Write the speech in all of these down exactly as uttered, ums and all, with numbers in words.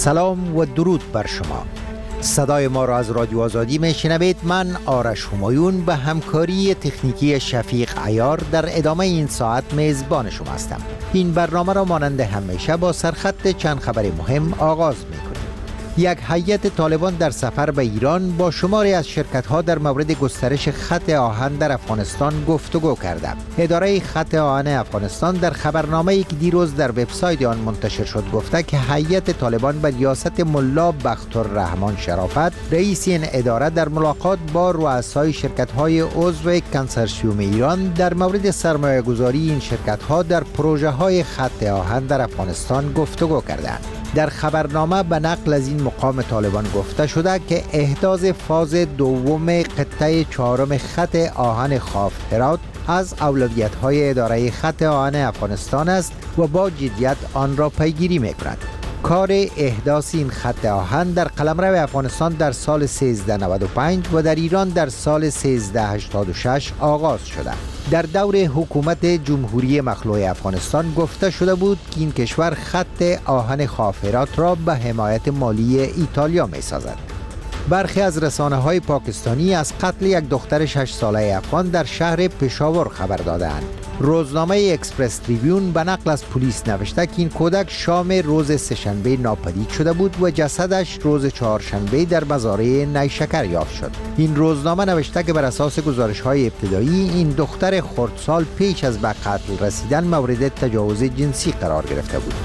سلام و درود بر شما. صدای ما را از رادیو آزادی میشنوید. من آرش همایون به همکاری تکنیکی شفیق عیار در ادامه این ساعت میزبان شما هستم. این برنامه را مانند همیشه با سرخط چند خبر مهم آغاز میکنیم. یک هیئت طالبان در سفر به ایران با شماری از شرکت‌ها در مورد گسترش خط آهن در افغانستان گفتگو کرده. اداره خط آهن افغانستان در خبرنامه‌ای که دیروز در وبسایت آن منتشر شد گفته که هیئت طالبان به ریاست ملا بختالرحمن شرافت رئیس این اداره در ملاقات با رؤسای شرکت‌های عضو کنسرسیوم ایران در مورد سرمایه‌گذاری این شرکت‌ها در پروژه‌های خط آهن در افغانستان گفتگو کردند. در خبرنامه به نقل از این مقام طالبان گفته شده که احداث فاز دوم قطعه چهارم خط آهن خاف هرات از اولویت‌های اداره خط آهن افغانستان است و با جدیت آن را پیگیری می‌کند. کار احداث این خط آهن در قلمرو افغانستان در سال سیزده نود و پنج و در ایران در سال سیزده هشتاد و شش آغاز شده. در دور حکومت جمهوری مخلوع افغانستان گفته شده بود که این کشور خط آهن خاف هرات را به حمایت مالی ایتالیا می سازد. برخی از رسانه‌های پاکستانی از قتل یک دختر شش ساله افغان در شهر پشاور خبر دادند. روزنامه اکسپرس تریبیون به نقل از پلیس نوشته که این کودک شام روز سه‌شنبه ناپدید شده بود و جسدش روز چهارشنبه در مزارع نیشکر یافت شد. این روزنامه نوشته که بر اساس گزارش‌های ابتدایی این دختر خردسال پیش از به قتل رسیدن مورد تجاوز جنسی قرار گرفته بود.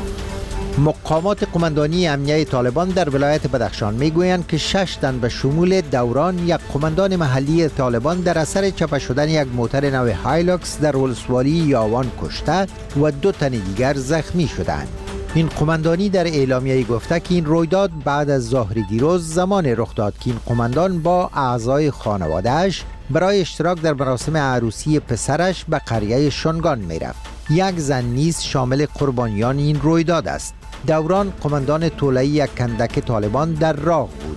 مقامات قماندانی امنیه طالبان در ولایت بدخشان میگویند که شش تن به شمول دوران یک قماندان محلی طالبان در اثر چپه شدن یک موتر نو هایلوکس در ولسوالی یاوان کشته و دو تن دیگر زخمی شدند. این قماندانی در اعلامیه گفته که این رویداد بعد از ظهر دیروز زمان رخ داد که این قماندان با اعضای خانواده‌اش برای اشتراک در مراسم عروسی پسرش به قریه شنگان میرفت. یک زن نیز شامل قربانیان این رویداد است. دوران قماندان طوله‌ای یک کندک طالبان در راه بود.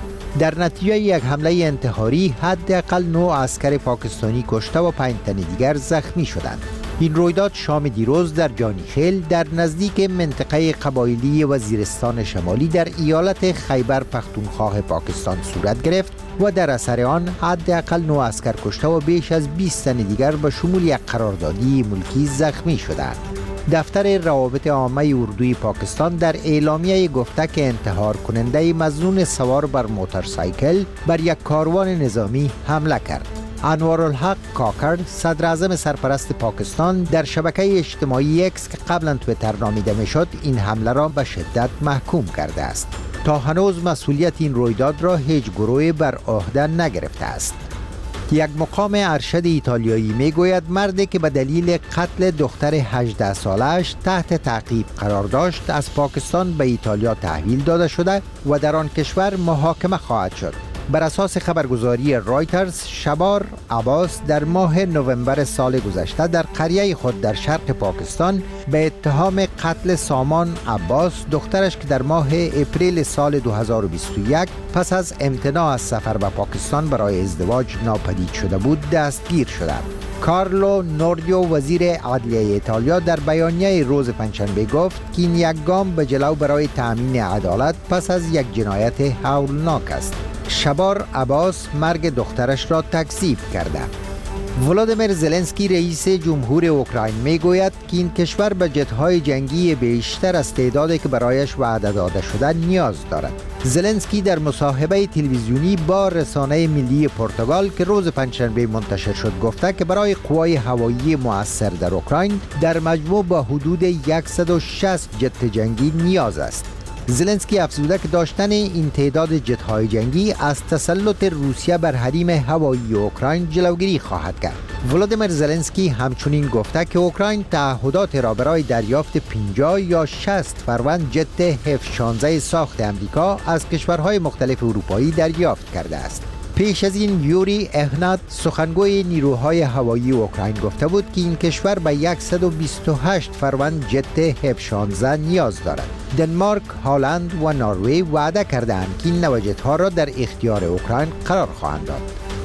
در نتیجه یک حمله انتحاری حداقل نه عسکر پاکستانی کشته و پنج تن دیگر زخمی شدند. این رویداد شام دیروز در جانیخیل در نزدیک منطقه قبایلی وزیرستان شمالی در ایالت خیبر پختونخوا پاکستان صورت گرفت و در اثر آن حداقل نه عسکر کشته و بیش از بیست تن دیگر به شمول یک قراردادی ملکی زخمی شدند. دفتر روابط عامه اردوی پاکستان در اعلامیه گفته که انتحار کننده مظنون سوار بر موتورسایکل بر یک کاروان نظامی حمله کرد. انوارالحق کاکر صدر اعظم سرپرست پاکستان در شبکه اجتماعی اکس که قبلا تویتر نامیده میشد این حمله را به شدت محکوم کرده است. تا هنوز مسئولیت این رویداد را هیچ گروهی بر عهده نگرفته است. یک مقام ارشد ایتالیایی میگوید مردی که به دلیل قتل دختر هجده سالش تحت تعقیب قرار داشت از پاکستان به ایتالیا تحویل داده شده و در آن کشور محاکمه خواهد شد. بر اساس خبرگزاری رایترز، شبار عباس در ماه نوامبر سال گذشته در قریه خود در شرق پاکستان به اتهام قتل سامان عباس دخترش که در ماه اپریل سال دو هزار و بیست و یک پس از امتناع از سفر به پاکستان برای ازدواج ناپدید شده بود دستگیر شده. کارلو نوردیو وزیر عدلیه ایتالیا در بیانیه روز پنجشنبه گفت که این یک گام به جلو برای تأمین عدالت پس از یک جنایت هولناک است. شبار عباس مرگ دخترش را تکذیب کرده. ولادیمیر زلنسکی رئیس جمهور اوکراین میگوید که این کشور به جت‌های جنگی بیشتر از تعدادی که برایش وعده داده شده نیاز دارد. زلنسکی در مصاحبه تلویزیونی با رسانه ملی پرتغال که روز پنجشنبه منتشر شد گفته که برای قوای هوایی مؤثر در اوکراین در مجموع با حدود صد و شصت جت جنگی نیاز است. زلنسکی افزوده که داشتن این تعداد جت‌های جنگی از تسلط روسیه بر حریم هوایی اوکراین جلوگیری خواهد کرد. ولادیمیر زلنسکی همچنین گفته که اوکراین تعهدات را برای دریافت پنجاه یا شصت فروند جت اف شانزده ساخت امریکا از کشورهای مختلف اروپایی دریافت کرده است. پیش از این یوری اهنات سخنگوی نیروهای هوایی اوکراین گفته بود که این کشور به صد و بیست و هشت فروند جت اف شانزده نیاز دارد. دنمارک، هلند و نروژ وعده کردند که این نوع جت‌ها را در اختیار اوکراین قرار خواهند داد.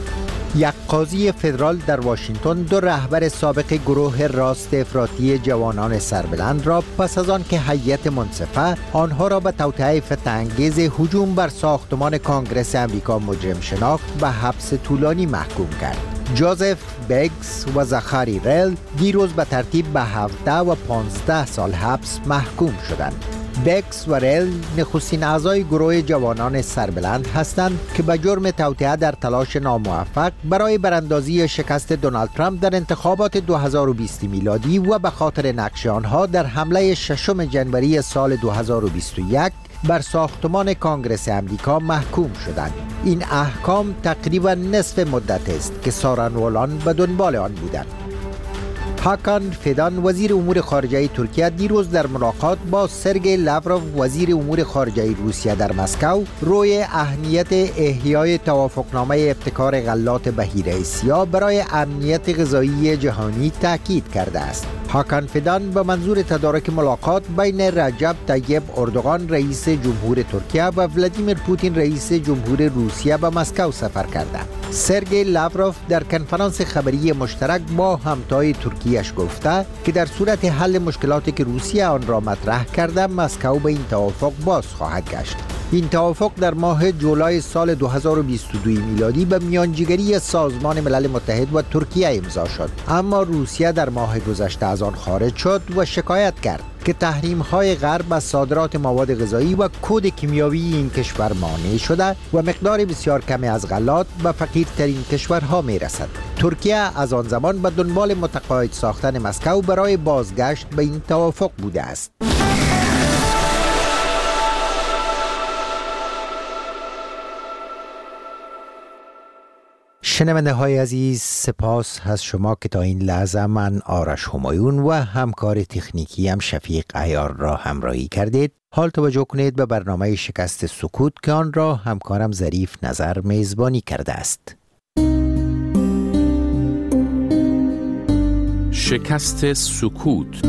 یک قاضی فدرال در واشنگتن دو رهبر سابق گروه راست افراطی جوانان سربلند را پس از آن که هیئت منصفه آنها را به توطئه فتنه‌انگیز هجوم بر ساختمان کانگرس امریکا مجرم شناخت به حبس طولانی محکوم کرد. جوزف بگز و زخاری رل دیروز به ترتیب به هفده و پانزده سال حبس محکوم شدند. بگز و رل نخستین اعضای گروه جوانان سربلند هستند که به جرم توطئه در تلاش ناموفق برای براندازی شکست دونالد ترامپ در انتخابات دو هزار و بیست میلادی و به خاطر نقش آنها در حمله ششم جنوری سال دو هزار و بیست و یک بر ساختمان کانگرس امریکا محکوم شدند. این احکام تقریبا نصف مدت است که سارنوالان به دنبال آن بودند. هاکان فیدان وزیر امور خارجه ترکیه دیروز در ملاقات با سرگئی لاوروف وزیر امور خارجه روسیه در مسکو روی اهمیت احیای توافقنامه ابتکار غلات بحیره سیاه برای امنیت غذایی جهانی تاکید کرده است. هاکان فیدان به منظور تدارک ملاقات بین رجب طیب اردوغان رئیس جمهور ترکیه و ولادیمیر پوتین رئیس جمهور روسیه به مسکو سفر کرده. سرگئی لاوروف در کنفرانس خبری مشترک با همتای ترکیهش گفته که در صورت حل مشکلاتی که روسیه آن را مطرح کرده مسکو به این توافق باز خواهد گشت. این توافق در ماه جولای سال دو هزار و بیست و دو میلادی به میانجیگری سازمان ملل متحد و ترکیه امضا شد، اما روسیه در ماه گذشته از آن خارج شد و شکایت کرد که تحریم‌های غرب از صادرات مواد غذایی و کود کیمیاوی این کشور مانع شده و مقدار بسیار کمی از غلات به فقیرترین کشورها میرسد. ترکیه از آن زمان به دنبال متقاعد ساختن مسکو برای بازگشت به این توافق بوده است. شنونده های عزیز، سپاس از شما که تا این لحظه من آرش همایون و همکار تکنیکی هم شفیق عیار را همراهی کردید. حال توجه کنید به برنامه شکست سکوت که آن را همکارم ظریف نظر میزبانی کرده است. شکست سکوت.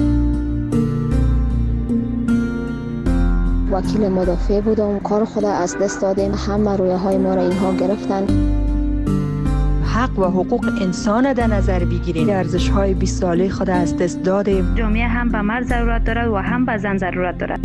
وکیل مدافع بودم، کار خود از دست دادیم، همه رویه های ما را اینها گرفتن. حق و حقوق انسان در نظر بگیریم. ارزش های بیست ساله خود از دست دادیم. جامعه هم به مرد ضرورت دارد و هم به زن ضرورت دارد.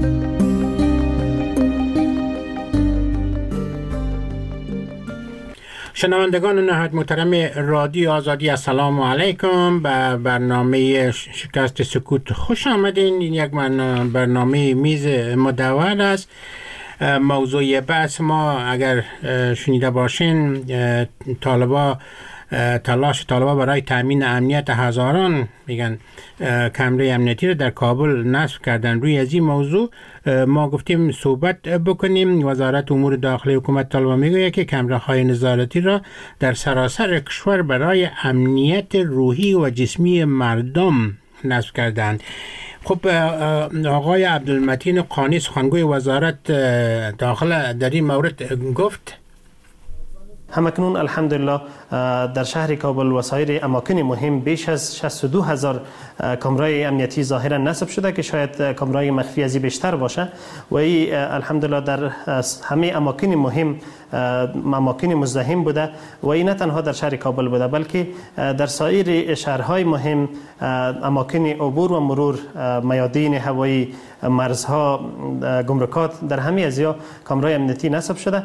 شنوندگان نهایت محترم رادیو آزادی، السلام علیکم. به برنامه شکست سکوت خوش آمدین. این یک برنامه میز مدور است. موضوع بحث ما اگر شنیده باشین، طالبا تلاش طالبا برای تامین امنیت هزاران میگن کمره امنیتی رو در کابل نصب کردن. روی از این موضوع ما گفتیم صحبت بکنیم. وزارت امور داخلی حکومت طالبا میگه که کمره های نظارتی را در سراسر کشور برای امنیت روحی و جسمی مردم نصب کردند. خب آقای عبدالمتین قانی سخنگوی وزارت داخل در این مورد گفت همکنون الحمدلله در شهر کابل و سایر اماکن مهم بیش از شصت و دو هزار کامرای امنیتی ظاهرا نصب شده که شاید کامرای مخفی ازی بیشتر باشه و این الحمدلله در همه اماکن مهم اماکن مزدحم بوده و این نه تنها در شهر کابل بوده بلکه در سایر شهرهای مهم اماکن عبور و مرور، میادین هوایی، مرزها، گمرکات، در همه ازیا کامرای امنیتی نصب شده.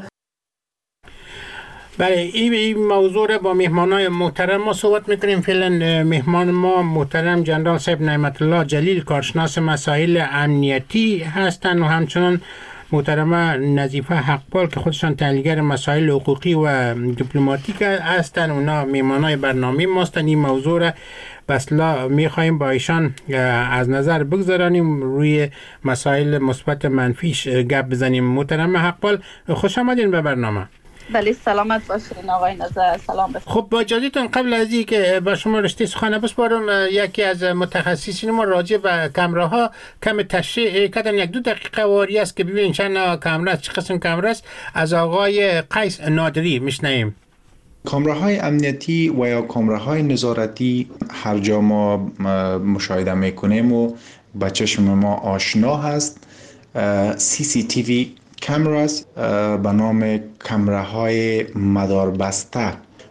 بله، این این موضوع را با مهمانای محترم ما صحبت میکنیم. فعلا مهمان ما محترم جنرال صاحب نعمت الله جلیل، کارشناس مسائل امنیتی هستند و همچنان محترمه نظیفه حقپال که خودشان تحلیلگر مسائل حقوقی و دیپلماتیک هستند. اونا مهمانای برنامه ماستن. این موضوع را بسلا میخوایم با ایشان از نظر بگذارانیم، روی مسائل مثبت منفیش گپ بزنیم. محترمه حقپال، خوش آمدین به برنامه. بله، سلامت باشین آقای نظر. سلام بفرمایید. خب با اجازهتون قبل از این که با شما رشته سخن بسپارم، یکی از متخصصین ما راجع به کامره ها کم تشریح کردن. یک دو دقیقه واری است که ببینید چند کامره است، چه قسم کامره است. از آقای قیس نادری میشنویم. کامره های امنیتی و یا کامره های نظارتی هر جا ما مشاهده میکنیم و به چشم ما آشنا هست. سی سی تی وی کامراز به نام کامره های مدار بسته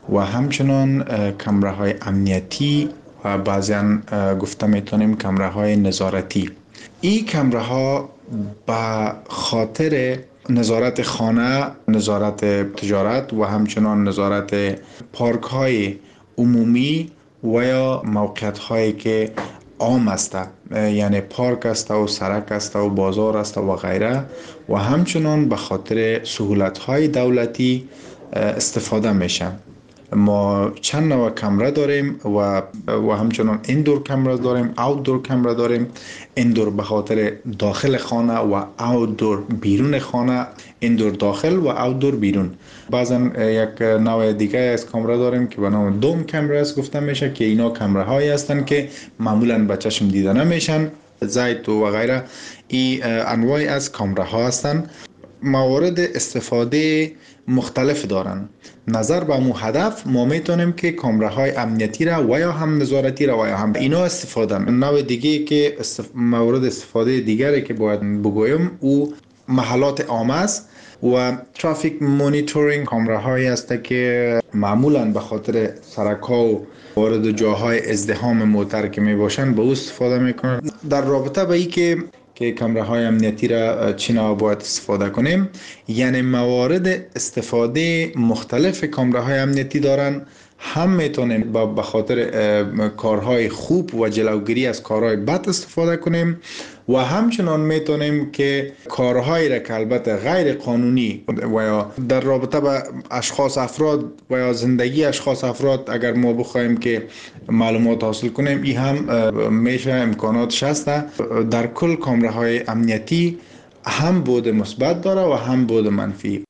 و همچنان کامره های امنیتی و بعضا گفته میتونیم کامره های نظارتی. این کامره ها به خاطر نظارت خانه، نظارت تجارت و همچنان نظارت پارک های عمومی و یا موقعیت هایی که عام است، یعنی پارک است و سرک است و بازار است و غیره، و همچنان به خاطر سهولت های دولتی استفاده میشه. ما چند نوع کامره داریم و و همچنان ایندور کامره داریم، آوتدور کامره داریم. ایندور به خاطر داخل خانه و آوتدور بیرون خانه، ایندور داخل و آوتدور بیرون. بعضا یک نوع دیگه از کامره داریم که به نام دوم کامره است گفته میشه، که اینا کامره هایی هستند که معمولا به چشم دیده نمیشن، زیت و غیره. این انواع از کامره ها هستند. موارد استفاده مختلف دارن. نظر به مو هدف ما میتونیم که کامره های امنیتی را و یا هم نظارتی را و یا هم اینا استفاده. نوع دیگه که استف... موارد استفاده دیگری که باید بگویم او محلات عام است و ترافیک مونیتورینگ. کامره هایی است که معمولا به خاطر سرک ها و وارد جاهای ازدحام موتر که می باشن به او استفاده میکنن. در رابطه با این که که کامره های امنیتی را چینا باید استفاده کنیم، یعنی موارد استفاده مختلف کامره های امنیتی دارن. هم میتونیم به خاطر کارهای خوب و جلوگیری از کارهای بد استفاده کنیم و همچنان میتونیم که کارهایی را که البته غیر قانونی و یا در رابطه با اشخاص افراد و یا زندگی اشخاص افراد اگر ما بخوایم که معلومات حاصل کنیم، این هم میشه امکاناتش هسته. در کل کامره های امنیتی هم بود مثبت داره و هم بود منفی.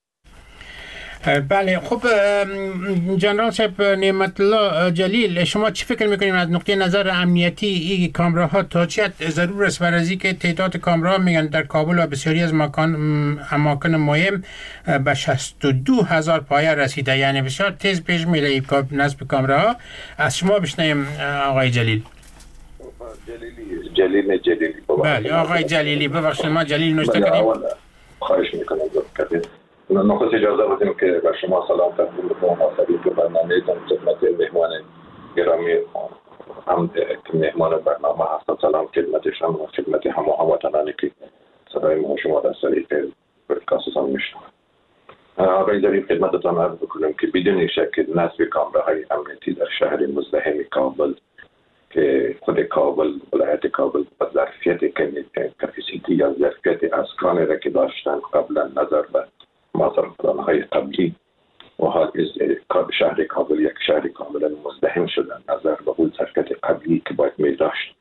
بله، خب جنرال صاحب نعمت الله جلیل، شما چی فکر میکنید از نقطه نظر امنیتی این کامره ها تا چه حد ضرور است؟ برای که تعداد کامره ها میگن در کابل و بسیاری از مکان اماکن مهم به شصت و دو هزار پایه رسیده، یعنی بسیار تیز پیش میره نصب کامره ها. از شما بشنویم آقای جلیل. جلیلی جلیل جلیلی بله آقای جلیلی، ببخشید ما جلیل نوشته کردیم. خواهش میکنم دکتر. نخست اجازه بدیم که به شما سلام تقدیم کنم مناسبی که برنامه‌تان خدمت مهمان گرامی هم مهمان برنامه هست. سلام خدمت شما و خدمت همه هموطنانی که صدای ما شما در طریق پادکستتان میشنوند. آقای جلیل، خدمتتان عرض بکنم که بدون شک نصب کامره‌های امنیتی در شهر مزدحم کابل که خود کابل، ولایت کابل با ظرفیت کپاسیتی یا ظرفیت اسکان را که داشتن قبلا نظر به مصرف‌های قبلی و حال شهر کابل یک شهر کاملا مزدحم شدن نظر به اون ظرفیت قبلی که باید می داشت.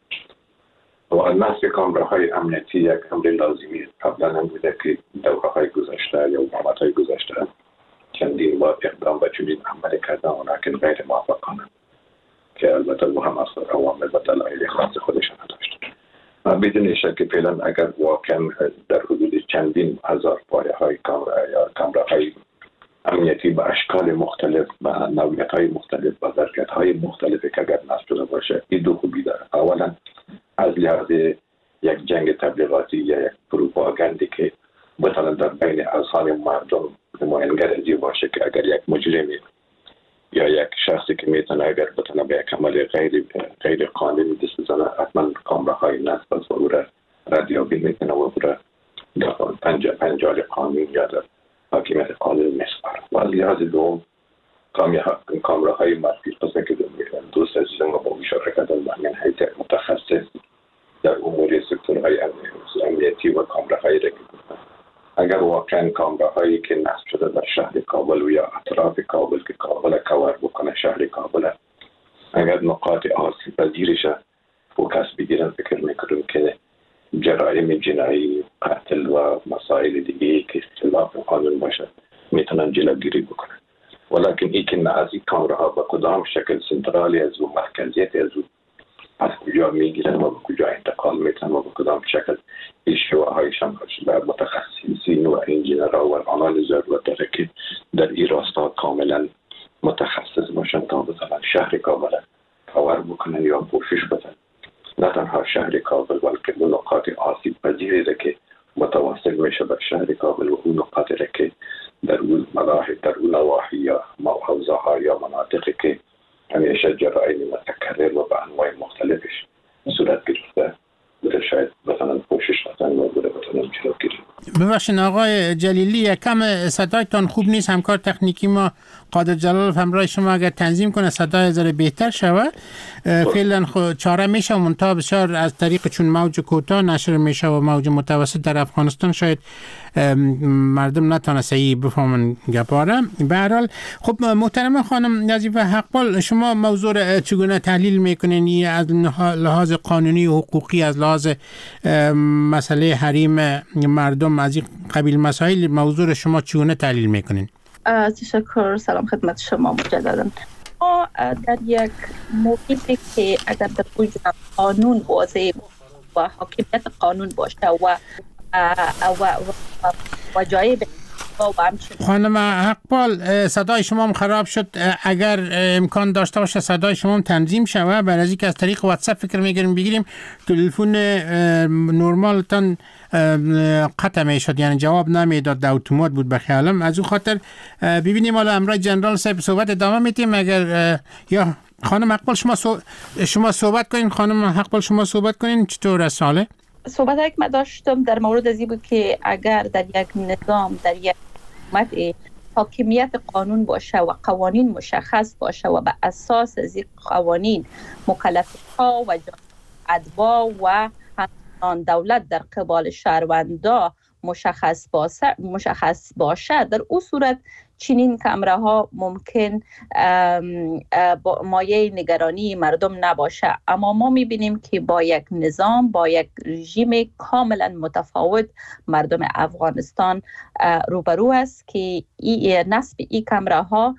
و نصب کامره‌های امنیتی یک امر لازمی قبلا هم بوده که دوره‌های گذشته یا حکومت‌های گذشته چندین بار اقدام به چنین عملی کردن ولکن غیر موفقانه که البته او هم از عوامل و دلایل خاص خودشان داشت. بدون شک فعلا اگر واقعا در حدود چندین هزار پایه های کامره یا کامره های امنیتی به اشکال مختلف و نوعیت های مختلف و ظرفیت های مختلفی که اگر نصب شده باشه، این دو خوبی داره. اولا از لحاظ یک جنگ تبلیغاتی یا یک پروپاگاندی که مثلا در بین اذهان مردم نمایانگر ازی باشه که اگر یک مجرمی یا یک شخصی که میتونه اگر بتونه به یک عمل غیر غیر قانونی دست بزنه، حتما کامره های نصب از او را ردیابی میکنه و او را در پنجال قانون یا در حاکمیت قانون میسپاره. و از لحاظ دوم کامره های مرکزی قسمه که دوست عزیزم با اشاره کردن من حیث متخصص در امور سکتورهای امنیتی و کامره های را اگر واقعا کامره هایی که نصب شده در شهر کابل و یا اطراف کابل که کابل کور بکنه شهر کابل، اگر نقاط آسیب پذیرش فوکس بگیرن، فکر میکنم که جرایم جنایی، قتل و مسائل دیگه که خلاف قانون باشه میتونن جلوگیری بکنن. ولکن این که نه از این کامره ها به کدام شکل سنترالی از او مرکزیت از او از کجا میگیرن و به کجا انتقال میتن و به کدام شکل ایشوه هایشان در متخصصین و انجینرها و آنان ضرورت داره که در این راستا کاملا متخصص باشن تا مثلا شهر کابل کاور بکنن یا پوشش بدن. نه تنها شهر کابل بلکه اون نقاط آسیب پذیری که متواصل میشه بر شهر کابل و اون نقاطی که در اون ملاحظ در اون نواحی یا حوزه ها یا مناطقی که همیشه جرایم متکرر و به انواع مختلفش صورت گرفته بوده، شاید مثلا پوشش مثلا بوده مثلا جلوگیری. ببخشید آقای جلیلی، یکم صدایتان خوب نیست. همکار تکنیکی ما قادر جلال همراه شما اگر تنظیم کنه صدای ذره بهتر شود. فعلا خود چاره میشه و منتها بسیار از طریق چون موج کوتاه نشر میشه و موج متوسط در افغانستان شاید مردم نتونه صحیح بفهمن گپاره. به هر حال خب محترم خانم نظیفه حقپال، شما موضوع را چگونه تحلیل میکنین؟ از لحاظ قانونی و حقوقی، از لحاظ مسئله حریم مردم، از این قبیل مسائل موضوع شما چگونه تحلیل میکنین؟ تشکر. سلام خدمت شما مجددا. ما در یک محیطی که اگر در وجود قانون واضح و حاکمیت قانون باشه و و و و جای و همچنین. خانم حقپال صدای شما هم خراب شد، اگر امکان داشته باشه صدای شما هم تنظیم شوه. برای از اینکه از طریق واتساپ فکر میگیریم بگیریم تلفن نورمالتان قطع میشد، یعنی جواب نمیداد، در اتومات بود به خیالم. از اون خاطر ببینیم حالا امروز جنرال صاحب صحبت ادامه میتیم. اگر یا خانم حقپال شما شما صحبت کنین، خانم حقپال شما صحبت کنین. چطور است حاله؟ صحبت که من داشتم در مورد از این بود که اگر در یک نظام، در یک حکومت حاکمیت قانون باشه و قوانین مشخص باشه و به اساس از این قوانین مکلفی‌ها و ادوا و آن دولت در قبال شهروندا مشخص باشه مشخص باشه در اون صورت چنین کامره ها ممکن مایه نگرانی مردم نباشه. اما ما میبینیم که با یک نظام، با یک رژیم کاملا متفاوت مردم افغانستان روبرو است که نصب این کامره ها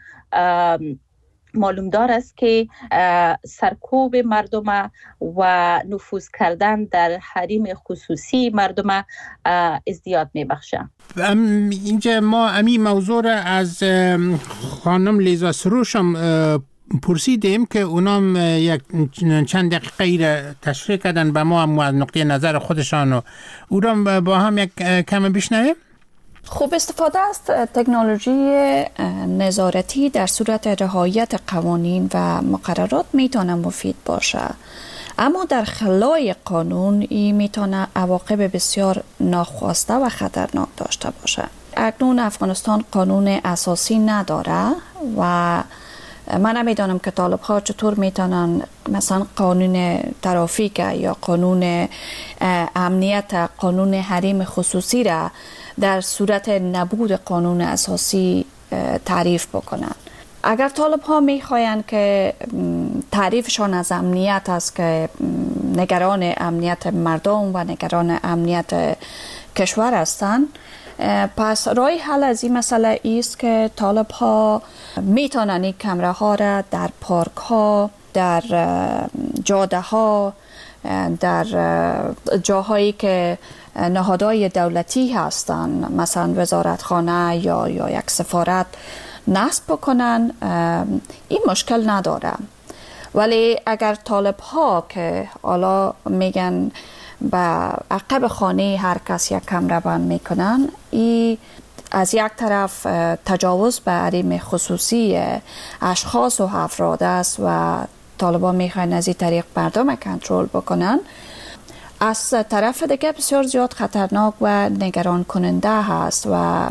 معلوم دار است که سرکوب مردم و نفوذ کردن در حریم خصوصی مردم ازدیاد میبخشه. اینجا ما امی موضوع را از خانم لیزا سروش هم پرسیدیم که اونام یک چند دقیقه را تشریح کردن به ما هم از نقطه نظر خودشان و او را با هم یک کم بشنویم. خوب استفاده از تکنولوژی نظارتی در صورت رعایت قوانین و مقررات میتونه مفید باشه، اما در خلای قانون این میتونه عواقب بسیار ناخواسته و خطرناک داشته باشه. اکنون افغانستان قانون اساسی نداره و من نمیدانم که طالب ها چطور میتونن مثلا قانون ترافیک یا قانون امنیت، قانون حریم خصوصی را در صورت نبود قانون اساسی تعریف بکنن. اگر طالب ها میخواین که تعریفشان از امنیت است که نگران امنیت مردم و نگران امنیت کشور هستند، پس راه حل از این مسئله است که طالب ها میتونن این کامره ها را در پارک ها، در جاده ها، در جاهایی که نهادهای دولتی هستند مثلا وزارتخانه یا یا یک سفارت نصب بکنن. این مشکل نداره، ولی اگر طالب ها که حالا میگن به عقب خانه هر کس یک کامره بند میکنن، این از یک طرف تجاوز به حریم خصوصی اشخاص و افراد است و طالبان میخواین از این طریق مردم کنترل بکنن. از طرف دیگه بسیار زیاد خطرناک و نگران کننده هست و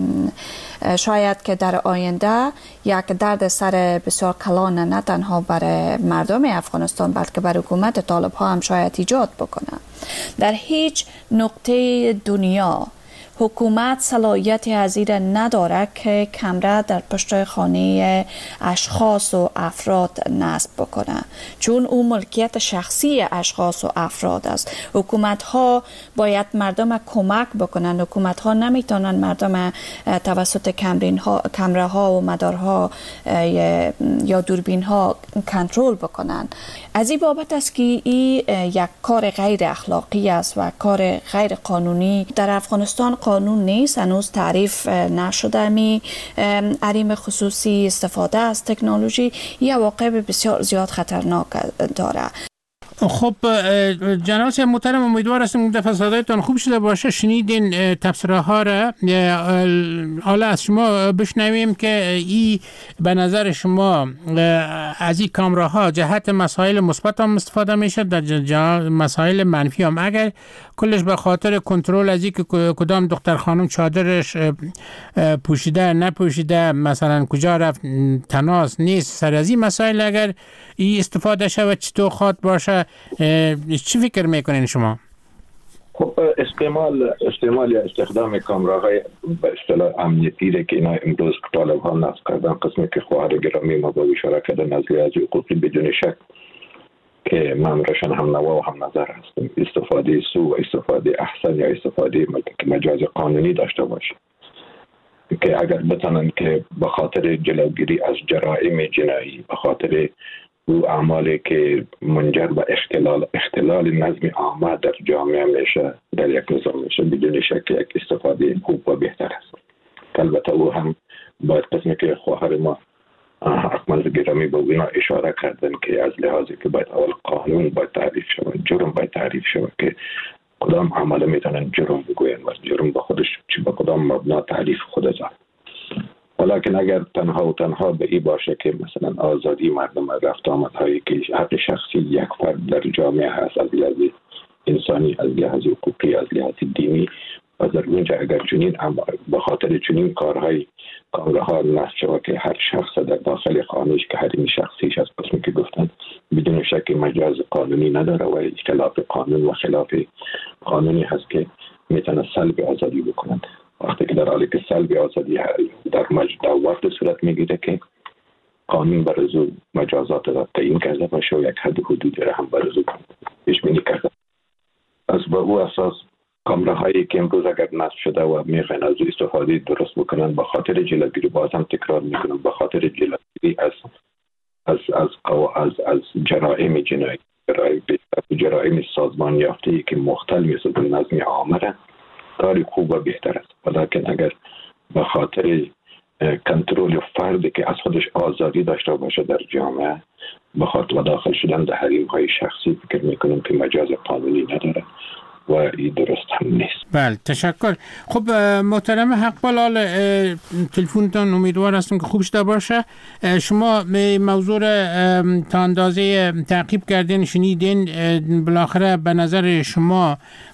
شاید که در آینده یک درد سر بسیار کلان نه تنها برای مردم افغانستان بلکه بر حکومت طالب ها هم شاید ایجاد بکنه. در هیچ نقطه دنیا حکومت صلاحیتی از این نداره که کامره در پشت خانه اشخاص و افراد نصب بکنه، چون اون ملکیت شخصی اشخاص و افراد است. حکومت ها باید مردم کمک بکنن. حکومت ها نمیتونن مردم توسط کامره ها و مدارها یا دوربین ها کنترل بکنن. از این بابت است که این یک کار غیر اخلاقی است و کار غیر قانونی. در افغانستان قانون نیست، هنوز تعریف نشده می حریم خصوصی، استفاده از تکنولوژی، یا عواقب بسیار زیاد خطرناک داره. خب جناب محترم، امیدوار هستم این دفعه صدایتان خوب شده باشه. شنیدین تبصره ها را، حالا از شما بشنویم که ای به نظر شما از این کامراها جهت مسائل مثبت هم استفاده میشه، در مسائل منفی هم، اگر کلش به خاطر کنترل از این که کدام دختر خانم چادرش پوشیده نپوشیده، مثلا کجا رفت تناس نیست، سر از این مسائل اگر ای استفاده شود چطور خواد باشه، چی فکر میکنین شما؟ خب استعمال استعمال یا استخدام کامراهای به اصطلاح امنیتی را که اینا امروز طالب ها نصب کردن، قسمی که خواهر گرامی ما با اشاره کردن از لحاظ حقوقی، بدون شک که من روشن هم نوا و هم نظر هستم. استفاده سو و استفاده احسن یا استفاده مجاز قانونی داشته باشه که اگر بتونن که به خاطر جلوگیری از جرائم جنایی، به خاطر او اعمالی که منجر به اختلال اختلال نظم عامه در جامعه میشه، در یک نظام میشه، بدون شک یک استفاده خوب و بهتر است. البته او هم باید قسمی که خواهر ما اکمل گرامی به اینا اشاره کردن که از لحاظی که باید اول قانون باید تعریف شود، جرم باید تعریف شود که کدام عمل میتونن جرم بگوین و جرم به خودش چی به کدام مبنا تعریف خود داره. ولیکن اگر تنها و تنها به این باشه که مثلا آزادی مردم رفت آمد هایی که حق شخصی یک فرد در جامعه هست، از لحاظ انسانی، از لحاظ حقوقی، از لحاظ دینی، و در اونجا اگر چنین به خاطر چنین کارهای کامراها نصب شود که هر شخص در داخل خانهش که حریم شخصیش از قسمی که گفتن بدون شک مجاز قانونی نداره و خلاف قانون و خلاف قانونی هست که میتونه سلب آزادی بکنند. وقتی که در حالی که سلب آزادی در مجدا وقت صورت میگیره که قانون برزو مجازات را تعیین کرده باشه و یک حد حدودی را هم برزو پیش بینی کرده. از به او اساس کامراهایی که امروز اگر نصب شده و میخواین از استفاده درست بکنن، به خاطر جلوگیری، باز هم تکرار میکنم، به خاطر جلوگیری از از از از از جرائم جنایی، جرائم جرائم سازمان یافته‌ای که مختل میشه به نظم عامه، کاری خوب و بهتر است. ولیکن اگر به خاطر کنترل فردی که از خودش آزادی داشته باشه در جامعه، به خاطر داخل شدن در حریم های شخصی، فکر میکنم که مجاز قانونی نداره و این درست هم نیست. بله، تشکر. خب محترم حقبال، حال تلفنتان امیدوار هستم که خوب شده باشه. شما موضوع را تا اندازه تعقیب کردین، شنیدین، بالاخره به نظر شما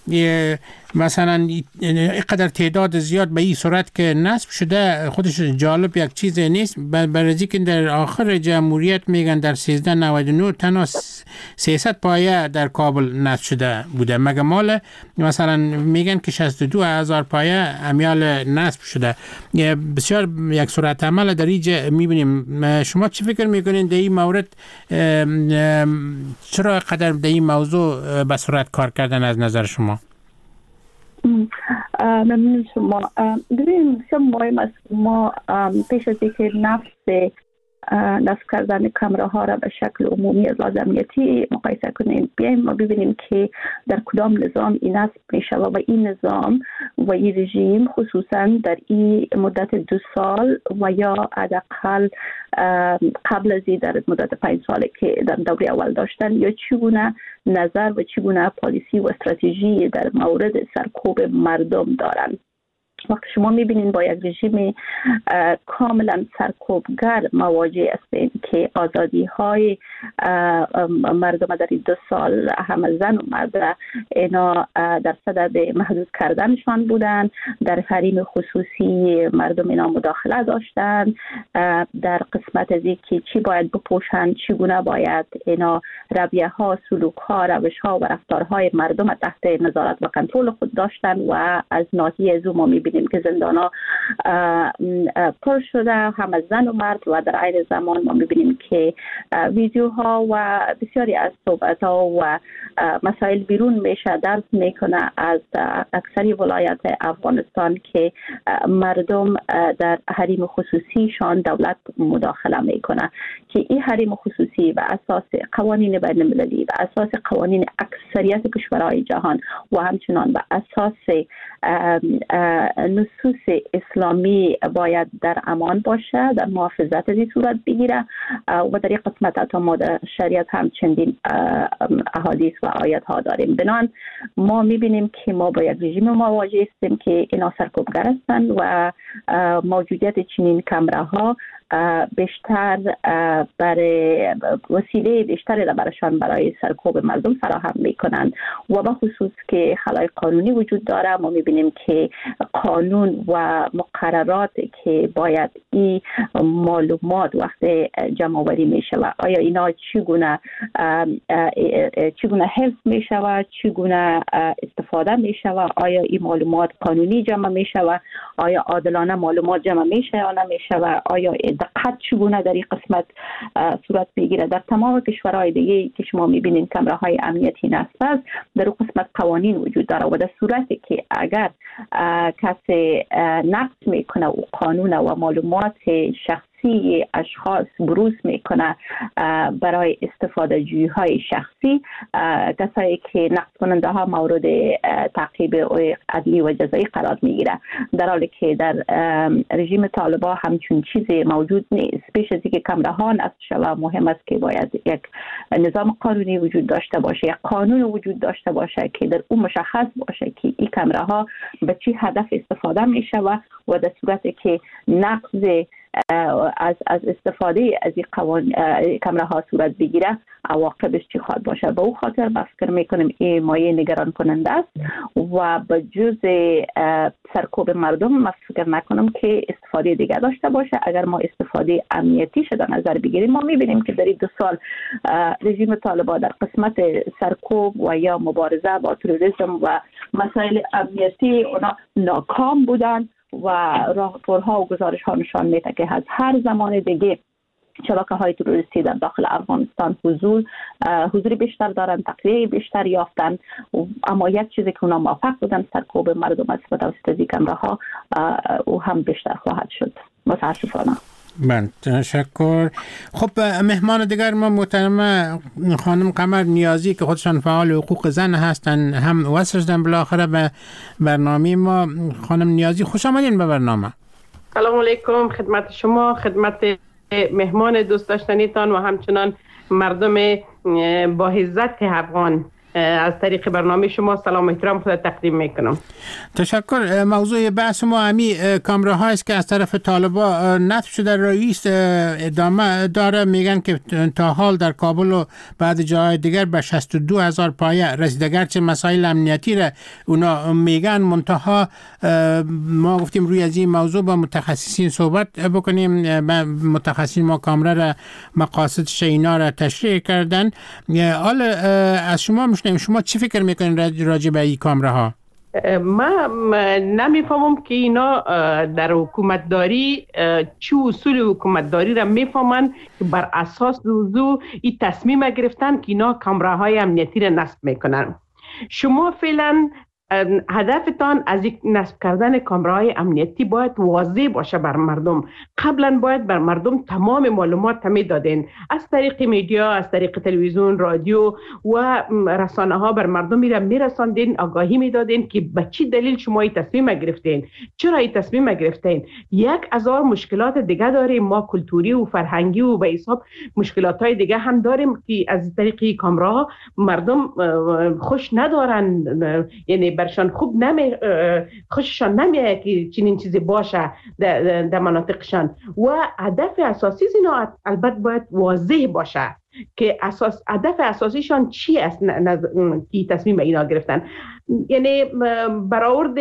مثلا اینقدر تعداد زیاد به این صورت که نصب شده خودش جالب یک چیز نیست؟ برای که در آخر جمهوریت میگن در سیزده نود و نه تنها سیصد پایه در کابل نصب شده بوده، مگه مال مثلا میگن که شصت و دو هزار پایه امیال نصب شده. بسیار یک صورت عمل در اینجا میبینیم. شما چی فکر میکنین در این مورد؟ چرا قدر در این موضوع به صورت کار کردن از نظر شما؟ ممنون شما. ببینیم بسیار مهم است ما پیش از اینکه نفس نصب کردن کامراها را به شکل عمومی از لحاظ امنیتی مقایسه کنیم، بیایم ما ببینیم که در کدام نظام این نصب می شود و این نظام و این رژیم خصوصا در این مدت دو سال و یا حداقل قبل از این در مدت پنج ساله که در دوره اول داشتن، یا چگونه نظر و چگونه پالیسی و استراتژی در مورد سرکوب مردم دارند. وقتی شما میبینید با یک رژیم کاملا سرکوبگر مواجه هستید که آزادی های مردم در این دو سال هم زن و مرد اینا در صدد محدود کردنشان بودن، در حریم خصوصی مردم اینا مداخله داشتن، در قسمت از اینکه چی باید بپوشن، چگونه باید اینا رویه ها، سلوک ها، روش ها و رفتارهای مردم تحت نظارت و کنترل خود داشتن و از ناحیه از ما میبینیم که زندان ها پر شده هم از زن و مرد و در عین زمان ما میبینیم که ویدیوها و بسیاری از صحبت ها و مسائل بیرون میشه درس میکنه از اکثری ولایت افغانستان که مردم در حریم خصوصیشان دولت مداخله میکنه، که این حریم خصوصی و اساس قوانین بین المللی و اساس قوانین اکثریت کشورهای جهان و همچنان و اساس نصوص اسلامی باید در امان باشه، در محافظت از این صورت بگیره و در این قسمت حتی ما در شریعت هم چندین احادیث و آیات ها داریم. بنان ما میبینیم که ما با یک رژیم مواجه هستیم که اینا سرکوبگر هستند و موجودیت چنین کامره ها بیشتر برای وسیله بیشتری را برایشان برای سرکوب مردم فراهم میکنند و به خصوص که خلای قانونی وجود داره. ما میبینیم که قانون و مقررات که باید این معلومات وقتی جمع آوری میشه و آیا اینا چگونه چگونه حفظ میشه و چگونه استفاده میشه و آیا این معلومات قانونی جمع میشه و آیا عادلانه معلومات جمع میشه یا نمیشه و آیا دقت چگونه در این قسمت صورت میگیره. در تمام کشورهای دیگه که شما میبینید کامره های امنیتی نصب است، در اون قسمت قوانین وجود داره و در صورتی که اگر کسی نقض میکنه و قانون و معلومات شخصی اشخاص بروز میکنه برای استفاده جویی های شخصی، کسایی که نقض کننده ها مورد تعقیب عدلی و جزایی قرار میگیره، در حالی که در رژیم طالبان همچون چیزی موجود نیست. پیش از اینکه کامره ها نصب شود مهم است که باید یک نظام قانونی وجود داشته باشه، یک قانون وجود داشته باشه که در اون مشخص باشه که این کامره ها به چی هدف استفاده میشه و و در صورتی که نقض از از استفاده از این قوانین کامره ها صورت بگیره عواقبش چی خواهد باشه. به او خاطر ما فکر میکنیم این مایه نگران کننده است و به جز سرکوب مردم ما فکر نکنم که استفاده دیگه داشته باشه. اگر ما استفاده امنیتی شده نظر بگیریم، ما میبینیم که در این دو سال رژیم طالبان در قسمت سرکوب و یا مبارزه با تروریسم و مسائل امنیتی اونا ناکام بودن و راپورها و گزارش ها نشان میده که از هر زمان دیگه شبکه های تروریستی در داخل افغانستان حضور حضور بیشتر دارن، تقویه بیشتر یافتن، اما یک چیزی که اونا موفق بودن سرکوب مردم از توسط از کامره ها او هم بیشتر خواهد شد متاسفانه. من تشکر. خب مهمان دیگر ما محترمه خانم قمر نیازی که خودشان فعال حقوق زن هستن هم وصل شدن بالاخره به برنامه ما. خانم نیازی خوش آمدین به برنامه. سلام علیکم خدمت شما، خدمت مهمان دوست داشتنیتان و همچنان مردم با عزت افغان. از طریق برنامه شما سلام و احترام خود تقدیم میکنم. تشکر. موضوع بحث ما همی کامره ها است که از طرف طالبان نصب شده. رئیس ادامه داره، میگن که تا حال در کابل و بعد جاهای دیگر به شصت و دو هزار پایه رسیده، گرچه مسائل امنیتی را اونا میگن منتها ما گفتیم روی از این موضوع با متخصصین صحبت بکنیم. متخصصین ما کامره را مقاصد اینا را تشریح کردن. حالا از شما شما چی فکر میکنید راجع به این کامره ها؟ من نمیفهمم که اینا در حکومتداری چه اصول حکومتداری را میفهمن که بر اساس دوزو این تصمیم گرفتن که اینا کامره های امنیتی را نصب میکنن. شما فعلا هدفتان از یک نصب کردن کامره‌های امنیتی باید واضح باشه بر مردم. قبلا باید بر مردم تمام معلومات میدادین، از طریق میدیا، از طریق تلویزیون، رادیو و رسانه ها بر مردم میره میرساندین، آگاهی میدادین که به چی دلیل شما این تصمیم گرفتین، چرا این تصمیم گرفتین. یک هزار مشکلات دیگه داریم ما، کلتوری و فرهنگی و به حساب مشکلات های دیگه هم داریم که از طریق کامره‌ها مردم خوش ندارن، یعنی برشان خوب نمی خوششان نمیاد که چنین چیزی باشه در, در مناطقشان. و هدف اساسی اینا البته باید واضح باشه که اساس هدف اساسیشان چی است که تصمیم اینا گرفتن. یعنی برآورد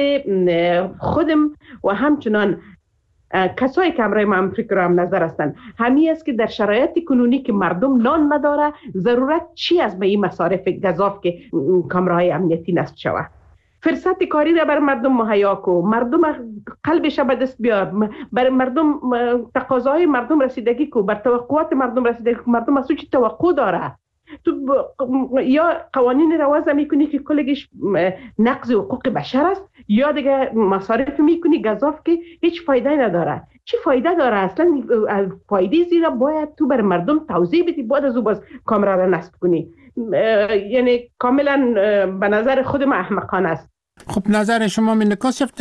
خودم و همچنان کسایی که امروز من فکر هم نظر هستند همی است که در شرایط کنونی که مردم نان نداره ضرورت چی است به این مصارف گزاف که کامره‌های امنیتی نصب شود. فرصت کاری را بر مردم مهیا کو، مردم قلبش به دست بیار، بر مردم تقاضای مردم رسیدگی کو، بر توقعات مردم رسیدگی کو. مردم از چی توقع داره؟ تو یا قوانین را وضع میکنی که کلگیش نقض حقوق بشر است، یا دیگه مصارف میکنی گزاف که هیچ فایده نداره. چی فایده داره اصلا؟ فایده زیرا باید تو بر مردم توضیح بدی، بعد از او باز کامره را نصب کنی. یعنی کاملا به نظر خود من احمقانه است. خب نظر شما من کاسفت.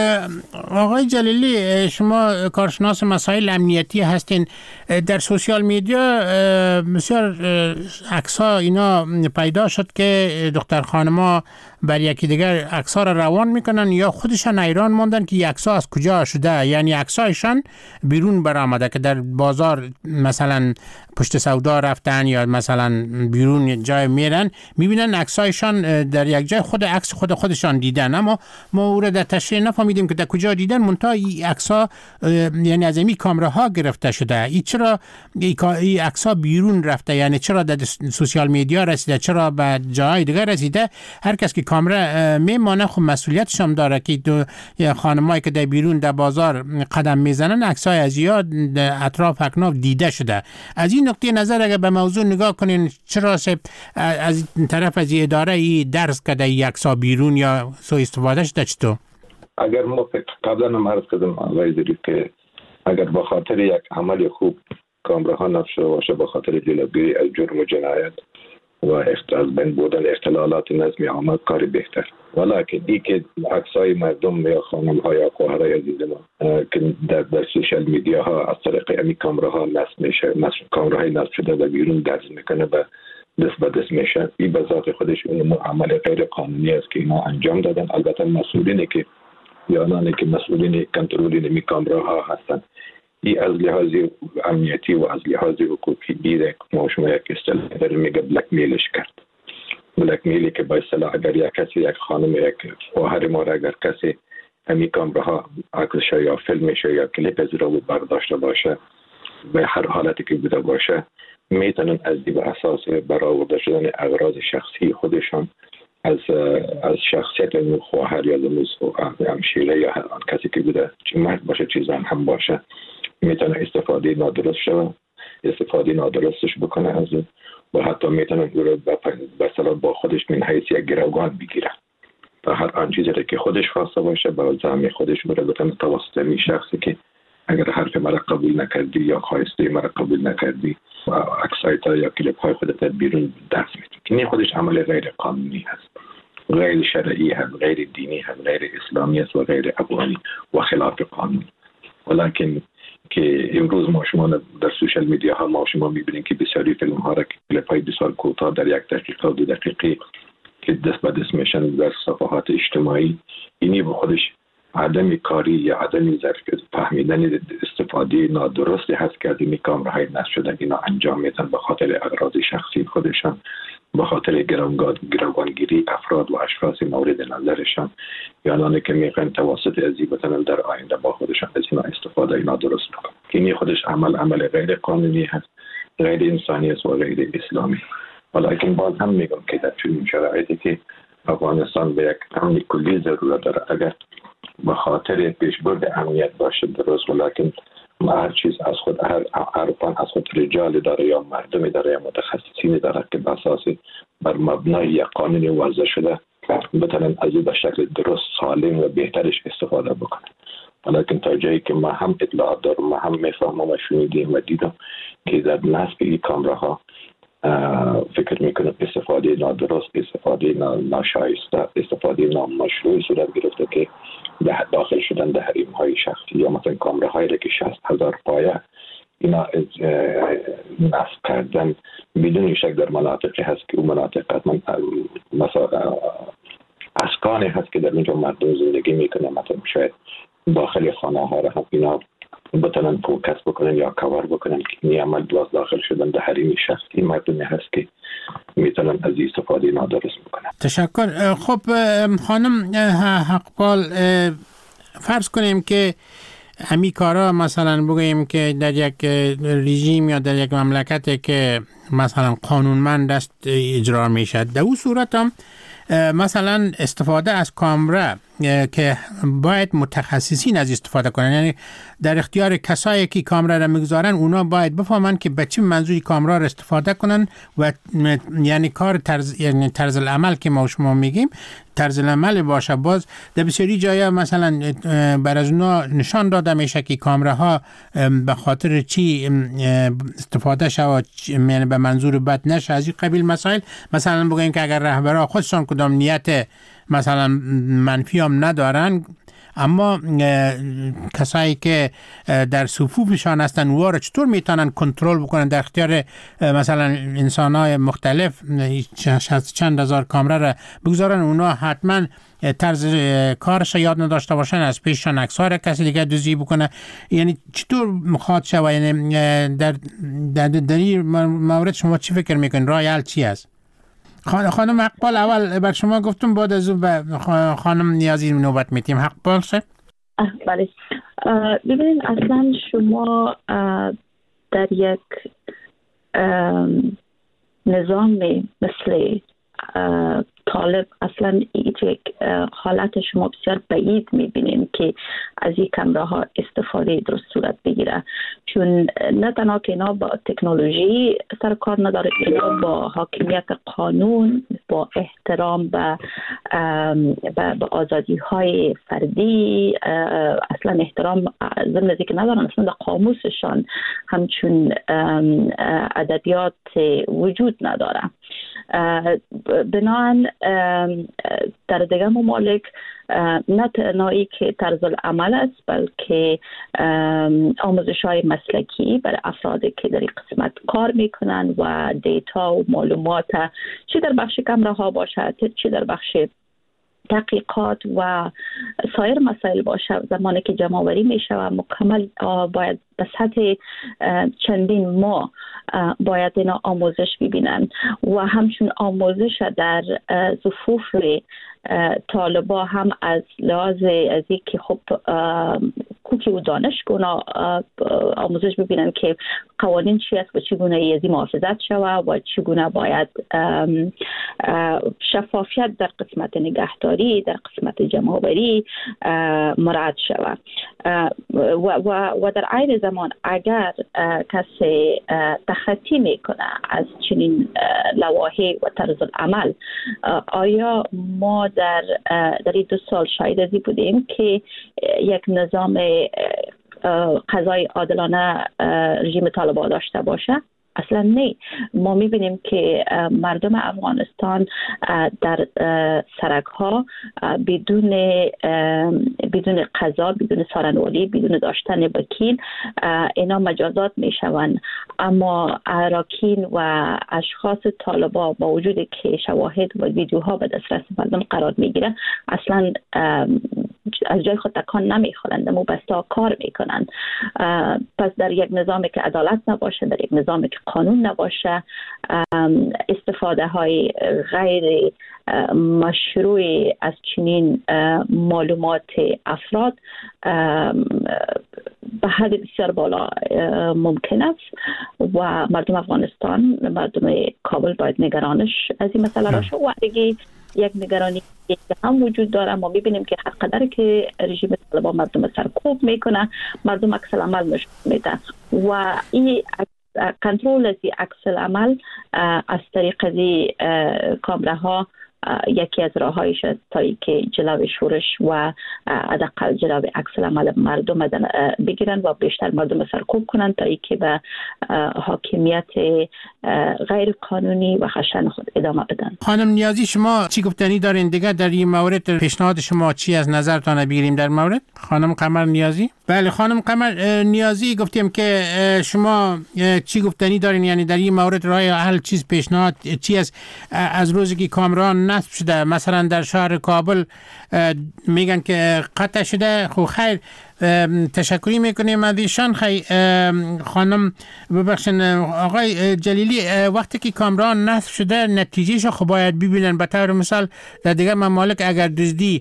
آقای جلیلی، شما کارشناس مسائل امنیتی هستین. در سوشیال میدیا بسیار عکس‌ها اینا پیدا شد که دختر خانما بر یکی دیگر عکس‌ها را روان میکنن یا خودشان حیران ماندن که عکس‌ها از کجا شده. یعنی عکس‌هایشان بیرون برآمده که در بازار مثلا پشت سودا رفتن یا مثلا بیرون جای میرن، میبینن عکس‌هایشان در یک جای خود عکس خود خودشان دیدن، اما ما او را در تشریح نفهمیدیم که در کجا دیدن. منتها این عکس‌ها یعنی از این کامراها گرفته شده. این چرا این عکس‌ها بیرون رفته؟ یعنی چرا در سوشیال میدیا رسیده؟ چرا به جای دیگر رسیده؟ هر کس که کامرا میمانه خب مسئولیتش هم داره که دو خانمایی که در بیرون در بازار قدم میزنن عکس‌های از یاد اطراف اکناف دیده شده. از این نقطه نظر اگر به موضوع نگاه کنین، چرا از این طرف از اداره ای درس کده این عکس‌ها بیرون یا سو استفاده شده؟ چطور؟ اگر ما قبلا هم عرض کردم آقای ظریف که اگر با خاطر یک عمل خوب کامراها نفشه باشه، با خاطر جلوگیری از جرم و جنایت و از بین بودن اختلالات نظم عامه کار بهتر. ولیکن این که عکسای مردم یا خانم ها یا خواهرای عزیز ما که در, در سوشال میدیا ها از طریق امی کامراها نصب میشه، نصب کامراهای نصب شده و بیرون درز میکنه و دست به دست میشه، این به ذات خودش اون عمل غیر قانونی است که اینا انجام دادن. البته مسئولینی که یا آنانی که مسئولین کنترل امی کامراها هستن، این از لحاظ امنیتی و از لحاظ حقوقی دیره ما شما یک اصطلاح داریم میگه بلک میلش کرد. بلک میلی که با اصطلاح اگر یک کسی یک خانم یک خواهر ما را اگر کسی امی کامراها عکسش یا فیلمش یا کلیپ از را برداشته باشه به هر حالتی که بوده باشه، میتونن از این به اساس برآورده شدن اغراض شخصی خودشان از از شخصیت اون خواهر یا همشیره یا هر آن کسی که بوده، چه مرد باشه چه زن هم باشه، میتونه استفاده نادرست شده استفاده نادرستش بکنه از اون و حتی میتونه او رو به صلاح با خودش من حیث یک گروگان بگیره و هر آن چیزی که خودش خواسته باشه با زعم خودش بره بتونه توسط می شخصی که اگر حرف مرا قبول نکردی یا خواسته مرا قبول نکردی و عکسایت یا کلیپ های خودت بیرون دست میتونه. این خودش عمل غیر قانونی هست، غیر شرعی هم، غیر دینی هم، غیر اسلامی است و غیر افغانی و خلاف قانون. ولیکن که امروز ما شما در سوشال میدیا ها ما شما میبینیم که بسیاری فیلم ها را که کلیپ های بسیار کوتاه در یک دقیقه و دو دقیقه که دست به دست میشن در صفحات اجتماعی، اینی به خودش عدم کاری یا عدم ظرفیت فهمیدن استفاده نادرستی هست که از این کامراهای نصب شده اینا انجام میدن به خاطر اغراض شخصی خودشان، به خاطر گروگانگیری افراد و اشخاص مورد نظرشان، یا آنانی که میخوان توسط ازی بتونن در آینده با خودشان از اینا استفاده نادرست بکنن. این خودش عمل عمل غیر قانونی هست، غیر انسانی است و غیر اسلامی. ولیکن باز هم میگم که در چنین شرایطی که افغانستان به یک امن کلی ضرورت داره، اگر به خاطر پیشبرد امنیت باشه درست، ولیکن هر چیز از خود هر عرفان از خود رجال داره یا مردمی داره یا متخصصینی داره که به اساس بر مبنای یک قانون وضع شده بتونن از این به شکل درست سالم و بهترش استفاده بکنن. ولیکن تا جایی که ما هم اطلاعات دارم، ما هم میفهمم و شنیدیم و دیدم که در نصب این کامراها فکر میکنم استفاده نادرست، استفاده ناشایسته، استفاده نامشروع صورت گرفته که داخل شدن در حریم های شخصی یا مثلا کامره هایی که شصت هزار پایه اینا نصب کردن بدون شک در مناطقی هست که اون مناطق مثلا اسکانی هست که در اونجا مردم زندگی میکنه، مثلا شاید داخل خانه ها را هم اینا بتونن فوکس بکنن یا کور بکنن که این عمل باز داخل شدن در حریم شخصی مردمی هست که میتونن از استفاده نادرست بکنن. تشکر. خب خانم حقپال، فرض کنیم که همین کارا مثلا بگوییم که در یک رژیم یا در یک مملکتی که مثلا قانونمند است اجرا میشد، در اون صورت هم مثلا استفاده از کامرا که باید متخصصین از استفاده کنن، یعنی در اختیار کسایی که کامرا را میگذارن اونا باید بفهمن که به چه منظوری کامرا را استفاده کنن و یعنی کار طرز یعنی طرز العمل که ما شما میگیم طرز العمل باشه. باز در بسیاری جایا مثلا بر از اونا نشان داده میشه که کامراها به خاطر چی استفاده شود، یعنی به منظور بد نشه، از این قبیل مسائل. مثلا بگیم که اگر رهبرها خودشان کدام نیت مثلا منفی هم ندارن، اما کسایی که در صفوفشان هستن واره چطور میتونن کنترل بکنن در اختیار مثلا انسان‌های مختلف چند هزار کامره را بگذارن، اونا حتما طرز کارش یاد نداشته باشن، از پیششان عکس‌ها را کسی دیگه دزدی بکنه. یعنی چطور مخاط شوه؟ یعنی در در در این مورد شما چی فکر میکنین؟ راه حل چی است؟ خانم اقبال، اول بر شما گفتم، بعد از اون به خانم نیازی نوبت میتیم. اقبال شد. بله، ببینید اصلا شما در یک نظام مثل طالب اصلا یک حالت شما بسیار بعید میبینیم که از این کامره ها استفاده درست صورت بگیره، چون نه تنها که اینا با تکنولوژی سر کار نداره، اینا با حاکمیت قانون، با احترام به به آزادی های فردی، اصلا احترام ضمن ذکر ندارن، اصلا در قاموسشان همچون ادبیات وجود نداره. بنابراین در دیگر ممالک نه تنهایی که طرز العمل است، بلکه آموزش های مسلکی برای افرادی که در این قسمت کار میکنن و دیتا و معلومات چی در بخش کامره ها باشد، چی در بخش تحقیقات و سایر مسائل باشه، زمانی که جمع آوری میشه و مکمل باید به سطح چندین ماه باید اینا آموزش ببینن و همچون آموزش در صفوف طالبا هم از لحاظ از این که خب کوکی و دانشگاه آموزش ببینن که قوانین چی است و چگونه ایزی محافظت شوه و چگونه باید شفافیت در قسمت نگهداری، در قسمت جمع‌آوری مراعات شوه. و, و, و در عین زمان اگر کسی تخطی میکنه از چنین لوایح و طرز العمل، آیا ما در در این دو سال شاهد ازی بودیم که یک نظام قضای عادلانه رژیم طالبان داشته باشه؟ اصلا نه. ما میبینیم که مردم افغانستان در سرک ها بدون بدون قضا، بدون سارنوالی، بدون داشتن وکیل اینا مجازات میشوند، اما اراکین و اشخاص طالبا با وجود که شواهد و ویدیوها به دسترس مردم قرار میگیره اصلا از جای خود تکان نمیخورند، مو بستا کار میکنند. پس در یک نظامی که عدالت نباشه، در یک نظامی که قانون نباشه، استفاده های غیر مشروع از چنین معلومات افراد به حد بسیار بالا ممکن است و مردم افغانستان، مردم کابل باید نگرانش از این مسئله را شد و اگه یک نگرانی که هم وجود داره. ما میبینیم که هر قدر که رژیم طالبان مردم سرکوب میکنه، مردم عکس العمل نشون میده و این کنترل از عکس العمل از طریق از کامره ها یکی از راههایش است تا اینکه جلوی شورش و حداقل جلوی عکس العمل مردم بگیرن و بیشتر مردم سرکوب کنن تا اینکه به حاکمیت غیر قانونی و خشن خود ادامه بدن. خانم نیازی، شما چی گفتنی دارین دیگه در این مورد؟ پیشنهاد شما چی از نظرتان بگیریم در مورد؟ خانم قمر نیازی. بله خانم قمر نیازی، گفتیم که شما چی گفتنی دارین، یعنی در این مورد راه حل چیز پیشنهاد چی است؟ از روزی که کامران نصب شده مثلا در شهر کابل میگن که قطع شده، خب خیر تشکری میکنیم از ایشان. خیلی خانم ببخشن آقای جلیلی، وقتی که کامران نصب شده نتیجهش خب باید ببینن. به طور مثال در دیگر ممالک اگر دزدی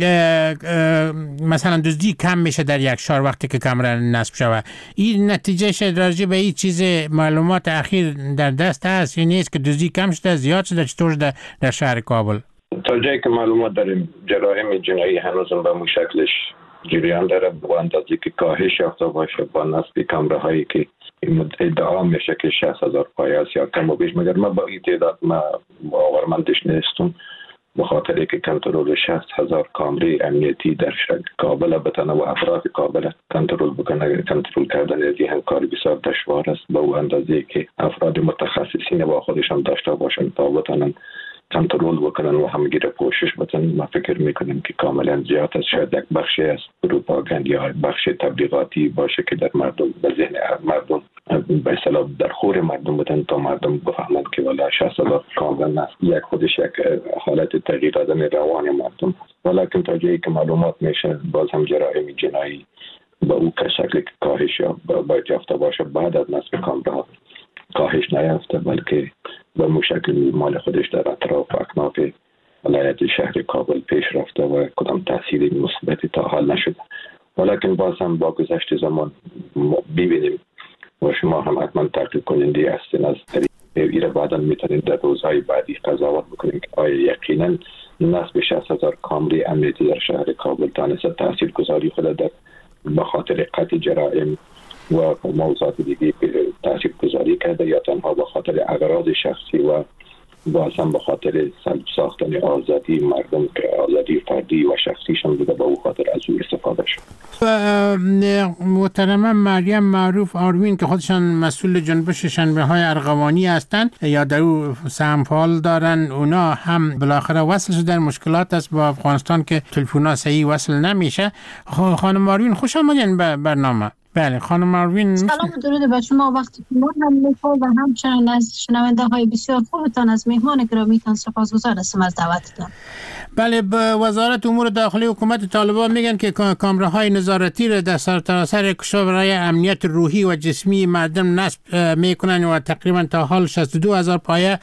مثلا دزدی کم میشه در یک شهر وقتی که کامران نصب شود، این نتیجهش راجع به این چیز معلومات اخیر در دست هست یا نیست که دزدی کم شده، زیاد شده، چطور شده در شهر کابل؟ تا جایی که معلومات داریم جرایم جنایی هنوزم به مو شکلش جریان داره و اندازی که کاهش یافته باشه با نصب کامره هایی که ادعا میشه که شصت هزار پایه است یا کم و بیش، مگر من با این تعداد ما باورمندش نیستم، به خاطر که کنترل شصت هزار کامره امنیتی در شهر کابل بتونه و افراد کابل کنترل بکنه، کنترل کردن از این کار بسیار دشوار است. به اون اندازه که افراد متخصصین با خودشان داشته باشند تا بتونن کنترل بکنن و همگی را پوشش بدن. ما فکر میکنیم که کاملا زیاد است. شاید یک بخشی از پروپاگاندا یا بخش تبلیغاتی باشه که در مردم به ذهن مردم به اصطلاح در خور مردم بدن تا مردم بفهمند که والا شصت هزار کاملا است. یک خودش یک حالت تغییر دادن روان مردم. ولیکن تا جایی که معلومات میشه باز هم جرایم جنایی با او که شکل کاهش یا باید یافته باشه بعد از نصب کامرها کاهش نیافته، بلکه به مشکل مال خودش در اطراف و اکناف ولایت شهر کابل پیش رفته و کدام تاثیر مثبتی تا حال نشده. ولیکن باز هم با گذشت زمان ببینیم و شما هم حتما تحقیق کننده هستین از طریق ایره بعدا میتونید در روزهای بعدی قضاوت بکنید که آیا یقینا نصب شصت هزار کامری امنیتی در شهر کابل تانسته تاثیر گذاری خود در به خاطر قطع جرائم و موضوعات دیگه تاثیر گذاری کرده یا تنها به خاطر اغراض شخصی و باز هم به خاطر سلب ساختن آزادی مردم که آزادی فردی و شخصیشان بوده به او خاطر از او استفاده شد. محترمه مریم معروف آروین که خودشان مسئول جنبش شنبه‌های ارغوانی هستند یا در او سهم فعال دارن، اونا هم بالاخره وصل شدن. مشکلات است با افغانستان که تلفن‌ها صحیح وصل نمیشه. خانم آروین خوش آمدین به برنامه. بله خانم آروین. سلام و درود به شما. وقتی ما هم میخوام و همچنین از شنونده های بسیار خوبتان از مهمان گرامیتان سپاسگزار هستم از دعوتتان. بله به وزارت امور داخلی حکومت طالبان میگن که کامراهای نظارتی را در سرتاسر کشور برای امنیت روحی و جسمی مردم نصب میکنن و تقریبا تا حال شصت و دو هزار پایه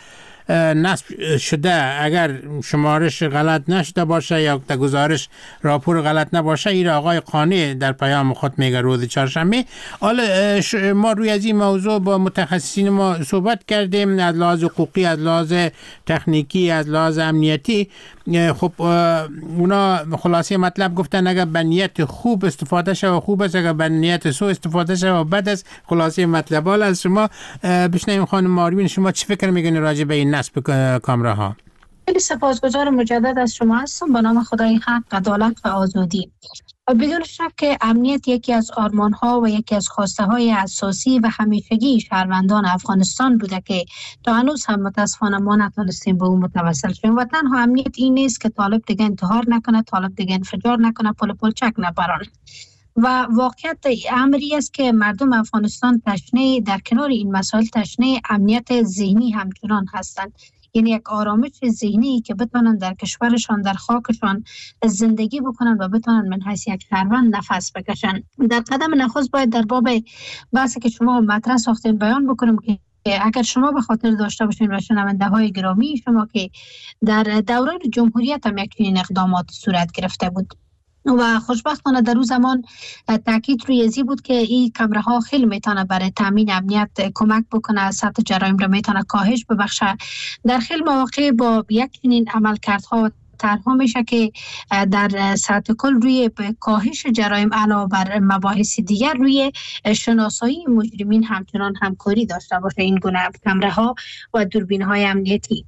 نصب شده. اگر شمارش غلط نشده باشه یا در گزارش راپور غلط نباشه، این آقای قانی در پیام خود میگه روز چهارشنبه. حالا ما روی از این موضوع با متخصصین ما صحبت کردیم، از لحاظ حقوقی، از لحاظ تکنیکی، از لحاظ امنیتی. خب اونا خلاصه مطلب گفتن اگر به نیت خوب استفاده شود خوب است، اگر به نیت سو استفاده شود بد است. خلاصه مطلب. حالا از شما بشنویم خانم آروین، شما چی فکر میکنید راجع به این نصب کامراها؟ خیلی سپاسگزار مجدد از شما هستم. به نام خدای حق، عدالت و آزادی. بدون شک که امنیت یکی از آرمان‌ها و یکی از خواسته‌های اساسی و همیشگی شهروندان افغانستان بوده که تا هنوز هم متاسفانه ما نتونستیم به اون متوسل شویم. و تنها امنیت این نیست که طالب دیگه انتحار نکنه، طالب دیگه انفجار نکنه، پل پلچک نبرانه. و واقعیت امری است که مردم افغانستان تشنه در کنار این مسائل تشنه امنیت ذهنی همچنان هستند. یعنی یک آرامش ذهنی که بتونن در کشورشان، در خاکشان زندگی بکنن و بتونن من حیث یک شهروند نفس بکشن. در قدم نخست باید در باب بحثی که شما مطرح ساختین بیان بکنم که اگر شما به خاطر داشته باشین و شنونده های گرامی شما که در دوران جمهوریت هم یک چنین اقدامات صورت گرفته بود و خوشبختانه در اون زمان تاکید روی ازی بود که این کامره ها خیلی میتونه برای تامین امنیت کمک بکنه، سطح جرایم را میتونه کاهش ببخشه. در خیلی مواقع با یک چنین عملکردها طرحها میشه که در سطح کل روی کاهش جرایم علاوه بر مباحث دیگر روی شناسایی مجرمین همچنان همکاری داشته باشه این گونه کامره ها و دوربین های امنیتی.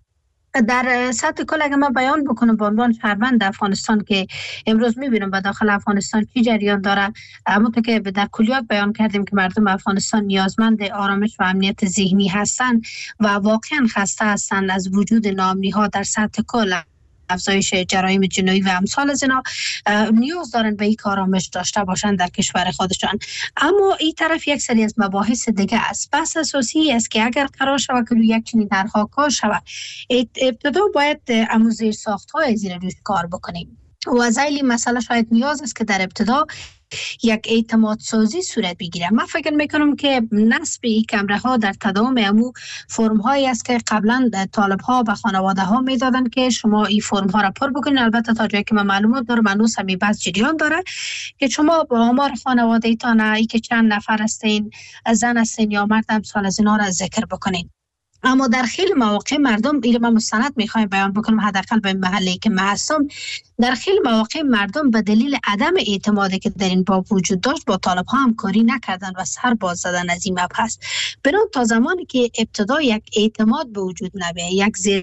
در سطح کل اگر من بیان بکنم به عنوان شهروند افغانستان که امروز میبینم به داخل افغانستان چی جریان داره، همونطور که در کلیات بیان کردیم که مردم افغانستان نیازمند آرامش و امنیت ذهنی هستند و واقعا خسته هستند از وجود ناامنی ها در سطح کل، افزایش جرایم جنایی و امثال از اینا. نیاز دارن به این آرامش داشته باشن در کشور خودشان. اما این طرف یک سری از مباحث دیگه است. بحث اساسی است که اگر قرار شود که روی یک چنین طرحها کار شود، ابتدا باید اموزیر ساخت‌های زیر روش کار بکنیم و از این مسئله شاید نیاز است که در ابتدا یک اعتماد سازی صورت بگیره. من فکر میکنم که نصب این کامره ها در تداوم امو فرم هایی است که قبلا طالب ها و خانواده ها میدادن که شما این فرم ها را پر بکنید. البته تا جایی که من معلومات دارم هنوز هم بحث جریان داره که شما با آمار خانواده ایتان ای که چند نفر هستین، زن هستین یا مرد، امثال از اینا را ذکر بکنید. اما در خیلی مواقع مردم، این من مستند میخوایم بیان بکنم حداقل به محلی که من هستم، در خیلی مواقع مردم به دلیل عدم اعتمادی که در این باب وجود داشت با طالب ها هم کاری نکردن و سر باز زدن از این مبحث. بنابراین تا زمانی که ابتدا یک اعتماد به وجود نبیه، یک زیر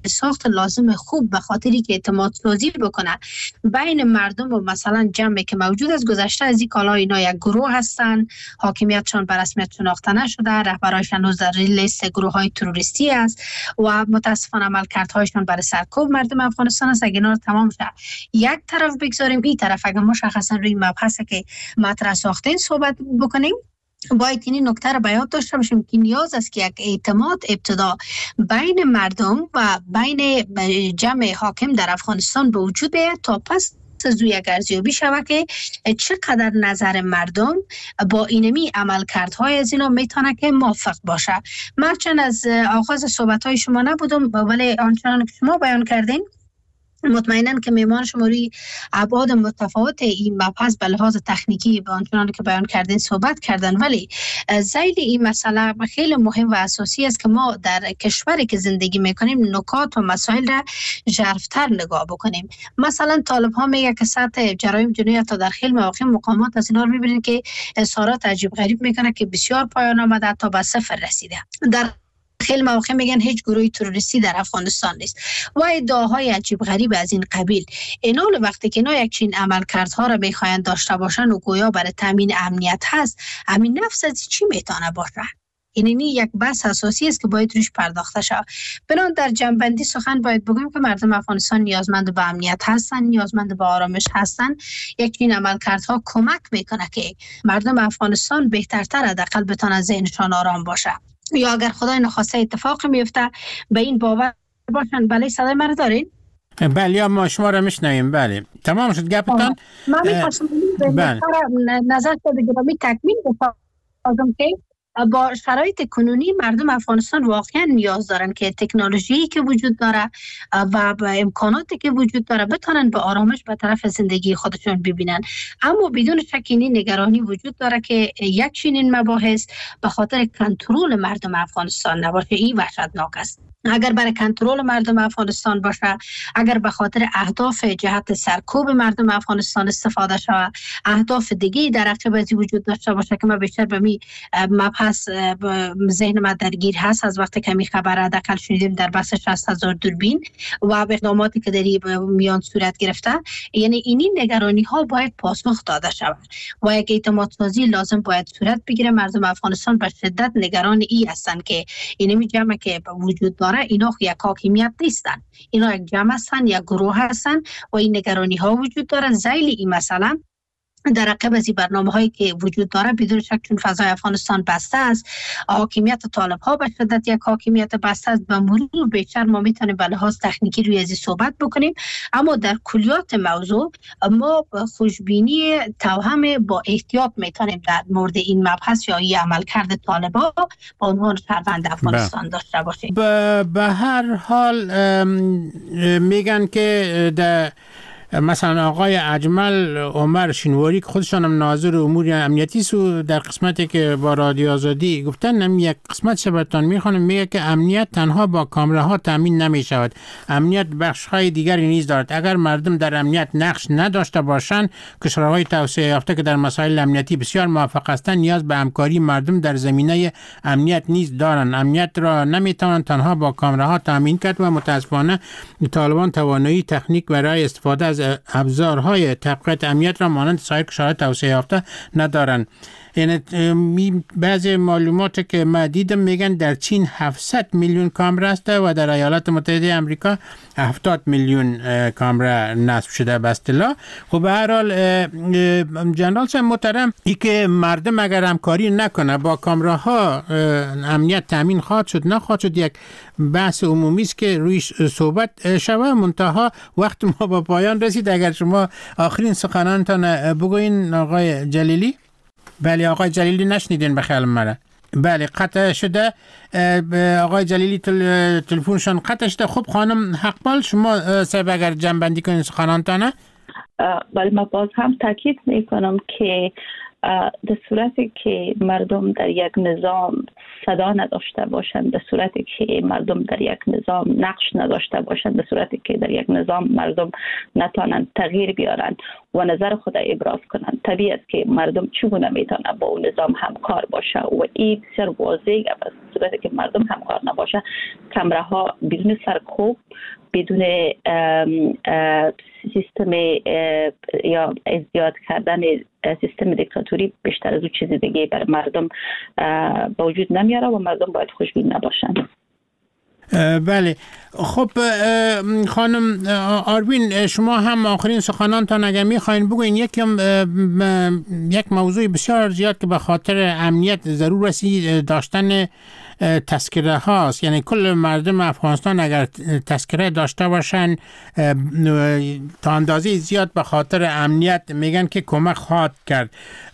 ساخت لازم خوب به خاطری که اعتماد سازی بکنه بین مردم و مثلا جمعی که موجود است. گذشته از این کالا اینا یک گروه هستن، حاکمیتشان به رسمیت شناخته نشده، رهبرایشان هنوز در لیست گروه های تروریستی است و متاسفانه عملکردهایشان برای سرکوب مردم افغانستان است. اگه اینا رو تمام شد یک طرف بگذاریم، این طرف اگر مشخصا روی مبحث که مطرح ساختین صحبت بکنیم، باید این نکته رو بیان داشته باشیم که نیاز است که یک اعتماد ابتدا بین مردم و بین جمع حاکم در افغانستان به وجود بیاید تا پس از او یک ارزیابی شود که چقدر نظر مردم با اینمی عملکردهای از اینا میتونه که موافق باشه. مرچند از آغاز صحبت‌های شما نبودم، ولی آنچنان که شما بیان کردین مطمئناً که میمان شماری ابعاد متفاوت این مبحث به لحاظ تکنیکی به آنچنان که بیان کردین صحبت کردن، ولی ذیل این مسئله خیلی مهم و اساسی است که ما در کشوری که زندگی میکنیم نکات و مسائل را ژرف‌تر نگاه بکنیم. مثلا طالب ها میگه که سطح جرایم جنایت تا در خیلی مواقع مقامات از اینا رو میبینید که اظهارات عجیب غریب میکنه که بسیار پایان آمده تا به صفر رسیده. در خیلی مواقع میگن هیچ گروهی تروریستی در افغانستان نیست و ادعاهای عجیب غریب از این قبیل. اینا وقتی که اینا یک چین عملکردها را میخواین داشته باشن و گویا برای تامین امنیت هست، همین نفس از چی میتونه باشه؟ این یک بحث اساسی است که باید روش پرداخته شود. بنابراین در جنبندی سخن باید بگویم که مردم افغانستان نیازمند به امنیت هستند، نیازمند به آرامش هستند. یک چین عملکردها کمک میکنه که مردم افغانستان بهترتر حداقل بتونن ذهنشان آرام باشه. یا اگر خدای نخواسته اتفاق میفته به این باور باشن. بله صدای من رو دارین؟ بله ما شما رو میشنویم. بله تمام شد گپتان. من میخواستم نظر شده گرامی تکمیل بسازم که با شرایط کنونی مردم افغانستان واقعا نیاز دارن که تکنولوژی که وجود داره و امکاناتی که وجود داره بتونن به آرامش به طرف زندگی خودشون ببینن. اما بدون شک این نگرانی وجود داره که یک چنین مباحث به خاطر کنترل مردم افغانستان نباشه. این وحشتناک است. اگر برای کنترل مردم افغانستان باشه، اگر به خاطر اهداف جهت سرکوب مردم افغانستان استفاده شود، اهداف دیگه در عقب وجود داشته باشه که ما بیشتر به می مبحث ذهن ما درگیر هست از وقتی که می خبر حداقل شنیدیم در بس شصت هزار دوربین و اقداماتی که در میان صورت گرفته، یعنی اینی نگرانی ها باید پاسخ داده شود و یک اعتماد سازی لازم باید صورت بگیره. مردم افغانستان به شدت نگران ای هستند که اینمی جمع که وجود داره اینا یک حاکمیت نیستن، اینا یک جمع هستن، یک گروه هستن و این نگرانی ها وجود داره. ذیل این مثلا در عقب از این برنامه هایی که وجود داره بدون شک چون فضای افغانستان بسته است، حاکمیت طالب ها به شدت یک حاکمیت بسته است. به مرور بیشتر ما میتونیم به لحاظ تکنیکی روی از صحبت بکنیم، اما در کلیات موضوع ما خوشبینی توهم با احتیاط میتونیم در مورد این مبحث یا این عملکرد طالب ها با عنوان شهروند افغانستان داشته باشیم. به هر حال میگن که در مثلا آقای اجمل عمر شینواری که خودشان هم ناظر امور امنیتی سو در قسمتی که با رادیو آزادی گفتن، هم یک قسمت شبتان میخوانم میگه که امنیت تنها با کامراها تامین نمی شود، امنیت بخش های دیگری نیز دارد. اگر مردم در امنیت نقش نداشته باشند، کشورهای توسعه یافته که در مسائل امنیتی بسیار موفق هستند نیاز به همکاری مردم در زمینه امنیت نیز دارند. امنیت را نمیتوانند تنها با کامراها تامین کرد و متاسفانه طالبان توانایی تکنیک برای استفاده از ابزارهای تقویت امنیت را مانند سایر کشورهای توسعه یافته ندارند. یعنی بعضی معلومات که ما دیدم میگن در چین هفتصد میلیون کامرا است و در ایالات متحده آمریکا هفتاد میلیون کامرا نصب شده به اصطلاح. خب به هر حال جنرال صاحب محترم، ای که مردم اگر همکاری نکنه با کامراها امنیت تامین خواهد شد نخواهد شد یک بحث عمومی است که روی صحبت شود. منتها وقت ما با پایان رسید. اگر شما آخرین سخنانتان بگوین آقای جلیلی. بله آقای جلیلی نشنیدین به خیال مرا. بله قطع شده آقای جلیلی، تل... تلفنشان قطع شده. خب خانم حقبال شما صاحب اگر جنبندی کنید سخنانتانه. بله من باز هم تاکید میکنم که در صورتی که مردم در یک نظام صدا نداشته باشند، در صورتی که مردم در یک نظام نقش نداشته باشند، در صورتی که در یک نظام مردم نتوانند تغییر بیارند و نظر خود ابراز کنند، طبیعی است که مردم چگونه میتونه با اون نظام همکار باشه و این بسیار واضحه. در صورتی که مردم همکار نباشه، کمره ها بدون سرکوب، بدون سیستم یا ازدیاد کردن سیستم دیکتاتوری بیشتر از اون چیز دیگه بر مردم با وجود نمیاره و مردم باید خوشبین نباشند. بله. خب خانم آروین، شما هم آخرین سخنانتان اگر میخواین بگوین، یک یک موضوع بسیار زیاد که به خاطر امنیت ضرور است داشتن تذکره هاست، یعنی کل مردم افغانستان اگر تذکره داشته باشن تا اندازه زیاد به خاطر امنیت میگن که کمک خواهد کرد.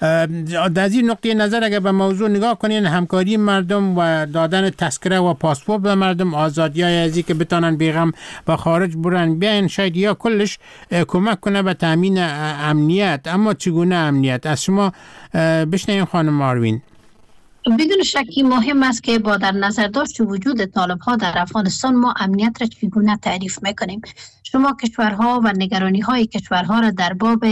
در این نقطه نظر اگر به موضوع نگاه کنین، همکاری مردم و دادن تذکره و پاسپورت به مردم، آزادی های ازی که بتانن بیغم و خارج برن بیاین، شاید یا کلش کمک کنه به تامین امنیت. اما چگونه امنیت؟ از شما بشنویم خانم آروین. بدون شکی مهم است که با در نظر داشت وجود طالب ها در افغانستان ما امنیت را چگونه تعریف میکنیم. شما کشورها و نگرانی های کشورها را در باب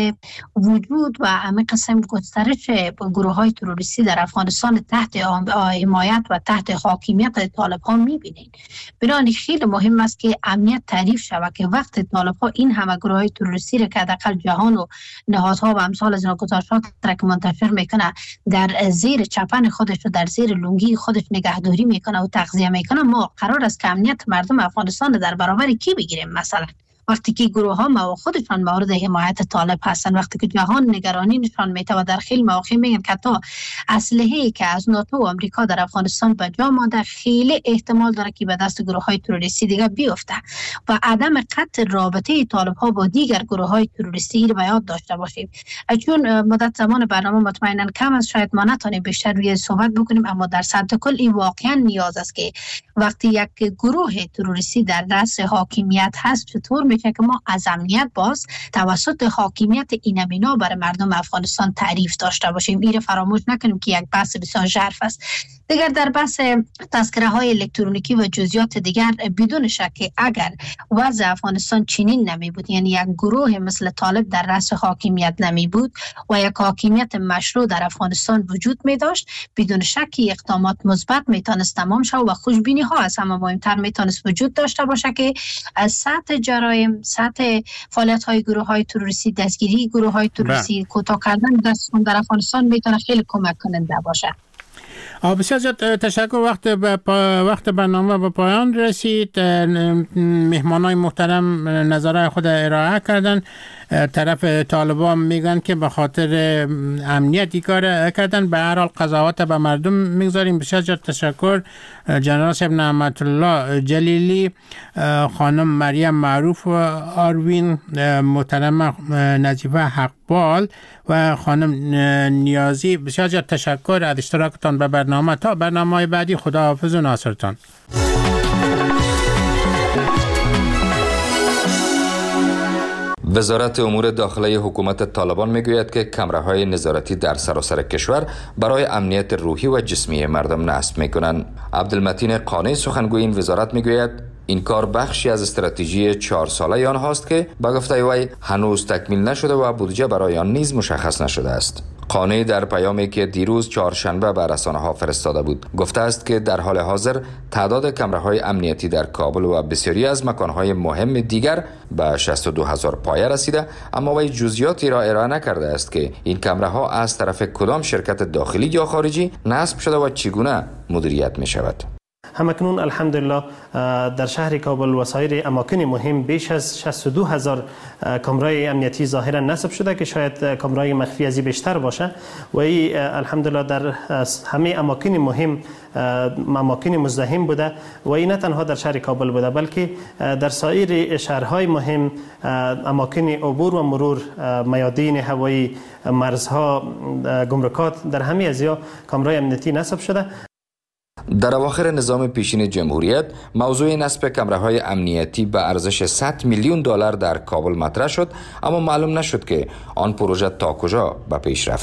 وجود و همین قسم گسترش گروه های تروریستی در افغانستان تحت حمایت و تحت حاکمیت طالب ها میبینید. بنابراین خیلی مهم است که امنیت تعریف شود که وقت طالب ها این همه گروه های تروریستی را که حداقل جهان و نهادها و امثال از اینا گزارشات را که منتشر میکنه در زیر چپن خودش و در زیر لنگی خودش نگهداری میکنه و تغذیه میکنه، ما قرار است که امنیت مردم افغانستان در برابر کی بگیریم؟ مثلا وقتی که گروه ها ما خودشان مورد حمایت طالب هستند، وقتی که جهان نگرانی نشان میده و در خیلی مواقع میگن که تا اسلحه‌ای که از ناتو و آمریکا در افغانستان به جا مانده خیلی احتمال داره که به دست گروه های تروریستی دیگه بیفته و عدم قطع رابطه طالب ها با دیگر گروه های تروریستی رو به یاد داشته باشیم. چون مدت زمان برنامه مطمئنا کم است، شاید ما نتونیم بیشتر روی صحبت بکنیم، اما در سطح کل این واقعا نیاز است که وقتی یک گروه تروریستی در دست حاکمیت هست، چطور میشه که ما از امنیت باز توسط حاکمیت این امینا برای مردم افغانستان تعریف داشته باشیم. این رو فراموش نکنیم که یک بحث بسیار ژرف است. دیگر در بحث تذکره های الکترونیکی و جزئیات دیگر، بدون شک اگر وضع افغانستان چنین نمی بود، یعنی یک گروه مثل طالب در رأس حاکمیت نمی بود و یک حاکمیت مشروع در افغانستان وجود می داشت، بدون شک اقدامات مثبت می تونست تمام شود و خوشبینی ها از همه مهمتر می تونست وجود داشته باشه که از سطح جرایم، سطح فعالیت های گروه های تروریستی، دستگیری گروه های تروریستی، کوتاه کردن دستشون در افغانستان می تونه خیلی کمک کننده باشه. بسیار زیاد تشکر. وقت به پا... وقت برنامه به پایان رسید. مهمانای محترم نظرهای خود ارائه کردن. طرف طالبان میگن که به خاطر امنیتی کار کردن، به هر حال قضاوت به مردم میگذاریم. بسیار زیاد تشکر. جناب صاحب نعمت الله جلیلی، خانم مریم معروف آروین، محترم نظیفه حقبال و خانم نیازی، بسیار زیاد تشکر از اشتراکتان به برنامه. تا برنامه بعدی، خداحافظ و ناصرتان. وزارت امور داخلی حکومت طالبان میگوید که کمره‌های نظارتی در سراسر کشور برای امنیت روحی و جسمی مردم نصب میکنند. عبدالمتین قانی، سخنگوی این وزارت، میگوید این کار بخشی از استراتژی چهار ساله آنهاست که به گفته وی هنوز تکمیل نشده و بودجه برای آن نیز مشخص نشده است. قانی در پیامی که دیروز چهارشنبه به رسانه‌ها فرستاده بود گفته است که در حال حاضر تعداد کمره‌های امنیتی در کابل و بسیاری از مکان‌های مهم دیگر به شصت و دو هزار پایه رسیده، اما وی جزئیاتی را ارائه نکرده است که این کمره‌ها از طرف کدام شرکت داخلی یا خارجی نصب شده و چگونه مدیریت می‌شود. همکنون الحمدلله در شهر کابل و سایر اماکن مهم بیش از شصت و دو هزار کامرای امنیتی ظاهرا نصب شده که شاید کامرای مخفی ازی بیشتر باشه و این الحمدلله در همه اماکن مهم اماکن مزدحم بوده و این نه تنها در شهر کابل بوده بلکه در سایر شهرهای مهم، اماکن عبور و مرور، میادین هوایی، مرزها، گمرکات، در همه ازیا کامرای امنیتی نصب شده. در اواخر نظام پیشین جمهوریت موضوع نصب کمره‌های امنیتی به ارزش صد میلیون دلار در کابل مطرح شد، اما معلوم نشد که آن پروژه تا کجا به پیش رفت.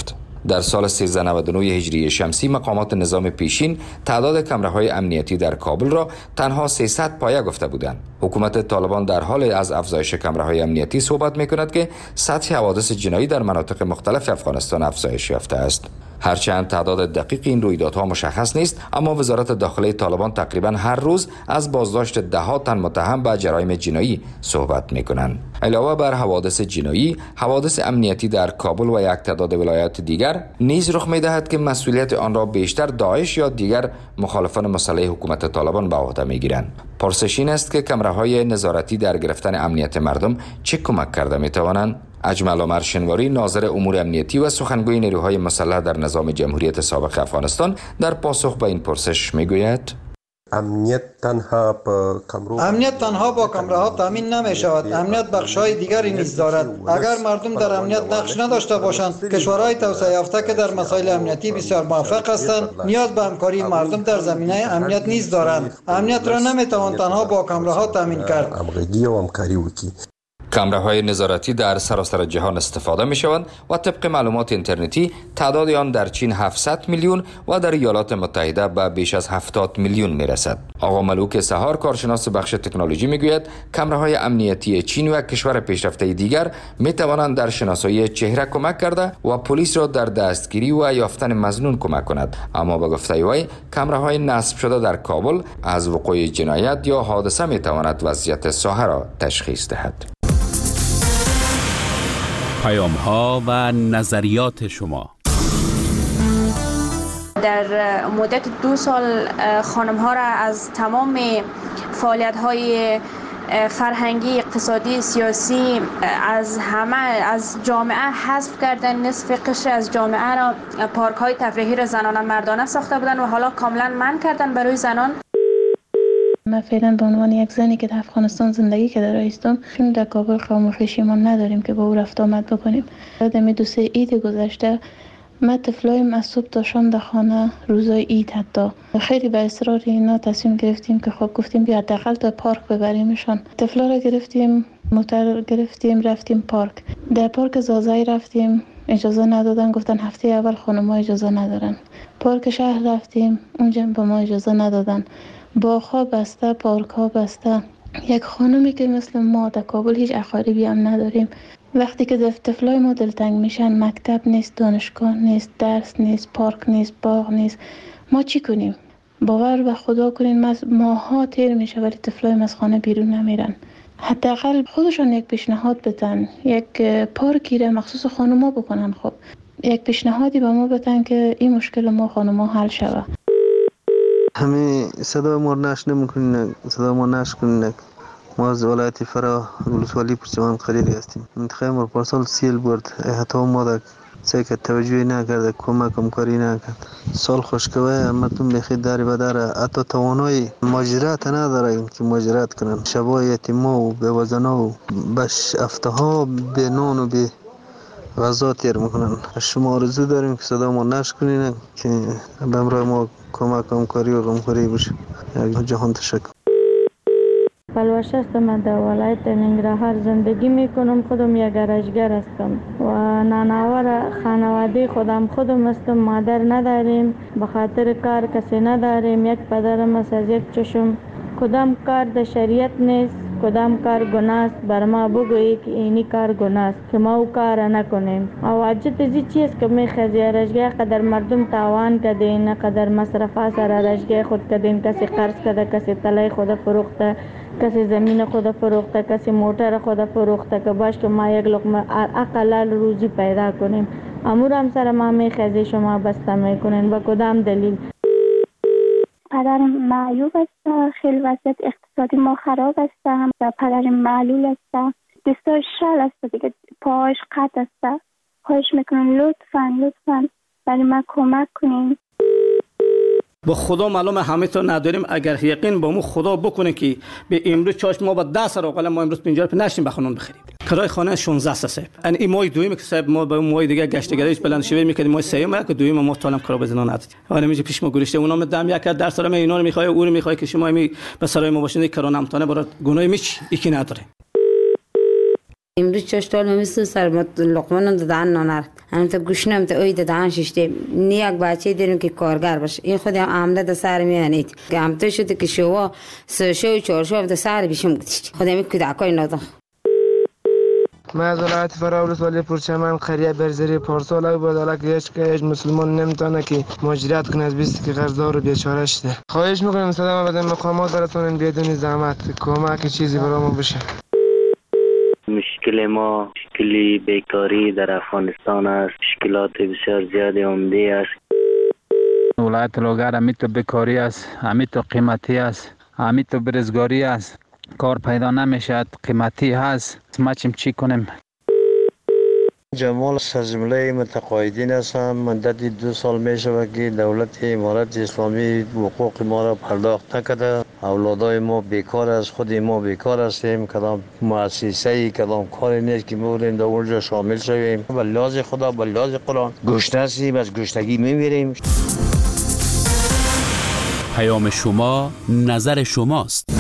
در سال سیزده نود و نه هجری شمسی مقامات نظام پیشین تعداد کامراهای امنیتی در کابل را تنها سیصد پایه گفته بودند. حکومت طالبان در حال از افزایش کامراهای امنیتی صحبت می‌کند که سطح حوادث جنایی در مناطق مختلف افغانستان افزایش یافته است. هرچند تعداد دقیق این رویدادها مشخص نیست، اما وزارت داخله طالبان تقریبا هر روز از بازداشت ده ها تن متهم به جرایم جنایی صحبت می‌کنند. علاوه بر حوادث جنایی، حوادث امنیتی در کابل و یک تعداد ولایات دیگر نیز رخ می‌دهد که مسئولیت آن را بیشتر داعش یا دیگر مخالفان مسلح حکومت طالبان به عهده می‌گیرند. پرسش این است که کامراهای نظارتی در گرفتن امنیت مردم چه کمک کرده می‌توانند؟ اجمل عمر شنواری، ناظر امور امنیتی و سخنگوی نیروهای مسلح در نظام جمهوریت سابق افغانستان، در پاسخ به این پرسش میگوید: امنیت تنها با کامرو امنیت تنها با کامراها تامین نمی شود. امنیت بخش‌های دیگری نیز دارد. اگر مردم در امنیت نقش نداشته باشند، کشورهای توسعه یافته که در مسائل امنیتی بسیار موفق هستند، نیاز به همکاری مردم در زمینه امنیت نیز دارند. امنیت را نمیتوان تنها با کامراها تامین کرد. همغږی و همکاری وکړي. کامراهای نظارتی در سراسر جهان استفاده می شوند و طبق معلومات اینترنتی تعداد آن در چین هفتصد میلیون و در ایالات متحده به بیش از هفتاد میلیون می رسد. آقا ملوک سهار، کارشناس بخش تکنولوژی، می گوید کامراهای امنیتی چین و کشور پیشرفته دیگر می توانند در شناسایی چهره کمک کرده و پلیس را در دستگیری و یافتن مظنون کمک کند، اما به گفته وی کامراهای نصب شده در کابل از وقوع جنایت یا حادثه می تواند وضعیت ساحه را تشخیص دهد. پیام ها و نظریات شما. در مدت دو سال خانم ها را از تمام فعالیت های فرهنگی، اقتصادی، سیاسی از همه از جامعه حذف کردن. نصف قشر از جامعه را پارک های تفریحی را زنانه مردانه ساخته بودن و حالا کاملا منع کردن برای زنان. من فعلا به عنوان یک زنی که در افغانستان زندگی کرده هستم، چون در کابل قوم خویشی ما نداریم که با او رفت آمد بکنیم. در دو سه عید گذشته من طفلایم از صبح تا شام در خانه روزای عید حتی خیلی به اصرار اینا تصمیم گرفتیم که خب گفتیم بیا حداقل تا پارک ببریمشان. طفلا را گرفتیم، موتور گرفتیم، رفتیم پارک. در پارک زازای رفتیم، اجازه ندادن، گفتن هفته اول خانم‌ها اجازه ندارن. پارک شهر رفتیم، اونجا به ما اجازه ندادن. باغ‌ها بسته، پارک‌ها بسته. یک خانمی که مثل ما در کابل هیچ اقاربی هم نداریم، وقتی که طفلای ما دلتنگ میشن، مکتب نیست، دانشگاه نیست، درس نیست، پارک نیست، باغ نیست، ما چی کنیم؟ باور به خدا کنین ماها تیر میشه ولی طفلای ما از خانه بیرون نمیرن. حداقل خودشون یک پیشنهاد بدن، یک پارکی را مخصوص خانوما بکنن. خب یک پیشنهادی به ما بدن که این مشکل ما خانوما حل شود. همه صدا ما نش نمیکنین، صدا ما نش کنین. ما از ولایت فرا ولسوالی پرچمان قریری هستیم. منطقه ما پارسال سیل برد، حتی ما در سعی که توجهی نکرده، کمک کمکاری نکرد. سال خوشگوه مردم بخیر داری بداره، حتی توانای ماجرات نداره که ماجرات کنن. شبای یتیما و بیوزنا و بش افتها به نان و به غذا تیر میکنن. شما آرزو داریم که صدا ما نش کنین که به امرای ما کمک کمکاری و غمخوری بشه. جهان تشکر. پلوش هستم، من در ولایت ننگرهار زندگی میکنم. خودم یک گرجگر هستم و نانآور خانواده خودم خودم هستم. مادر نداریم، به خاطر کار کسی نداریم. یک پدرم است از یک چشم. کدام کار در شریعت نیست، کدام کار گناه است بر ما بگویی که اینی کار گناه است که ما او کار نکنیم. او عجت ازی چیست که میخوازی رشگه قدر مردم تاوان کدین، قدر مصرفات سر رشگه خود کدین. کسی قرض کده، کسی طلای خود فروخته، کسی زمین خود فروخته، کسی موتر خود فروخته که باش که ما یک لقمه اقلال روزی پیدا کنیم. امور هم سر ما میخوازی شما بسته میکنین. با کدام دلیل؟ پدرم معیوب است، خیلی وضعیت اقتصادی ما خراب است. هم پدرم معلول است، دستاش شل است دیگه، پاهاش قطع است. خواهش میکنم لطفاً لطفاً برای ما کمک کنین. با خدا معلومه همه تو نداریم. اگر یقین با مو خدا بکنه که به امروز چاش ما با ده سر اقل ما امروز پنجاه روپیه نشیم بخونون بخریم. کرای خانه شانزده صاحب. یعنی این ماه دویم که صاحب ما با ماه دیگه گشتگیریش بلند شوی میکردیم، ماه سوم که دویم ما طالم کرا بزنا ندید. حالا میگه پیش ما گریشته اونا مدام یک در سر ما اینا رو میخوای او رو میخوای که شما می به سرای ما باشین کرا نمتانه برات گناه میچ یکی نداره. امروز چاشتال ممیستو سر لقمانم دادن نانر هم تا گوشنم تا اوی دادن ششته نی یک بچه دیرم که کارگر باشه این خودم عمله دا سر میانید که هم تو شده که شوا سه شو و چهار شو دا سر بیشم گذشت خودم کودکای نادم ما از ولایت فراولس ولی پرچمن قریه برزری پارسال بود حالا که هیچ که هیچ مسلمان نمیتونه که مهاجرت کنه از بیست که قرضدار و بیچاره شده. خواهش میکنم صدا ما بدن مقامات براتون بدون زحمت کمک چیزی برامون بشه. مشکل ما مشکلی بیکاری در افغانستان است. مشکلات بسیار زیادی عمده است. ولایت لوگر امیتو بیکاری است، امیتو قیمتی است، امیتو برزگاری است. کار پیدا نمیشد، قیمتی هست. ما چیم چی کنیم؟ جمال سرجمله متقاعدین هستم. مدت دو سال می شود که دولت امارت اسلامی حقوق ما را پرداخت نکرده. اولادای ما بیکار است، خود ما بیکار هستیم. کدام مؤسسه کدام کاری نیست که بودیم در اونجا شامل شویم. به لحاظ خدا به لحاظ قرآن گشنه هستیم، از گشنگی میمیریم. پیام شما نظر شماست.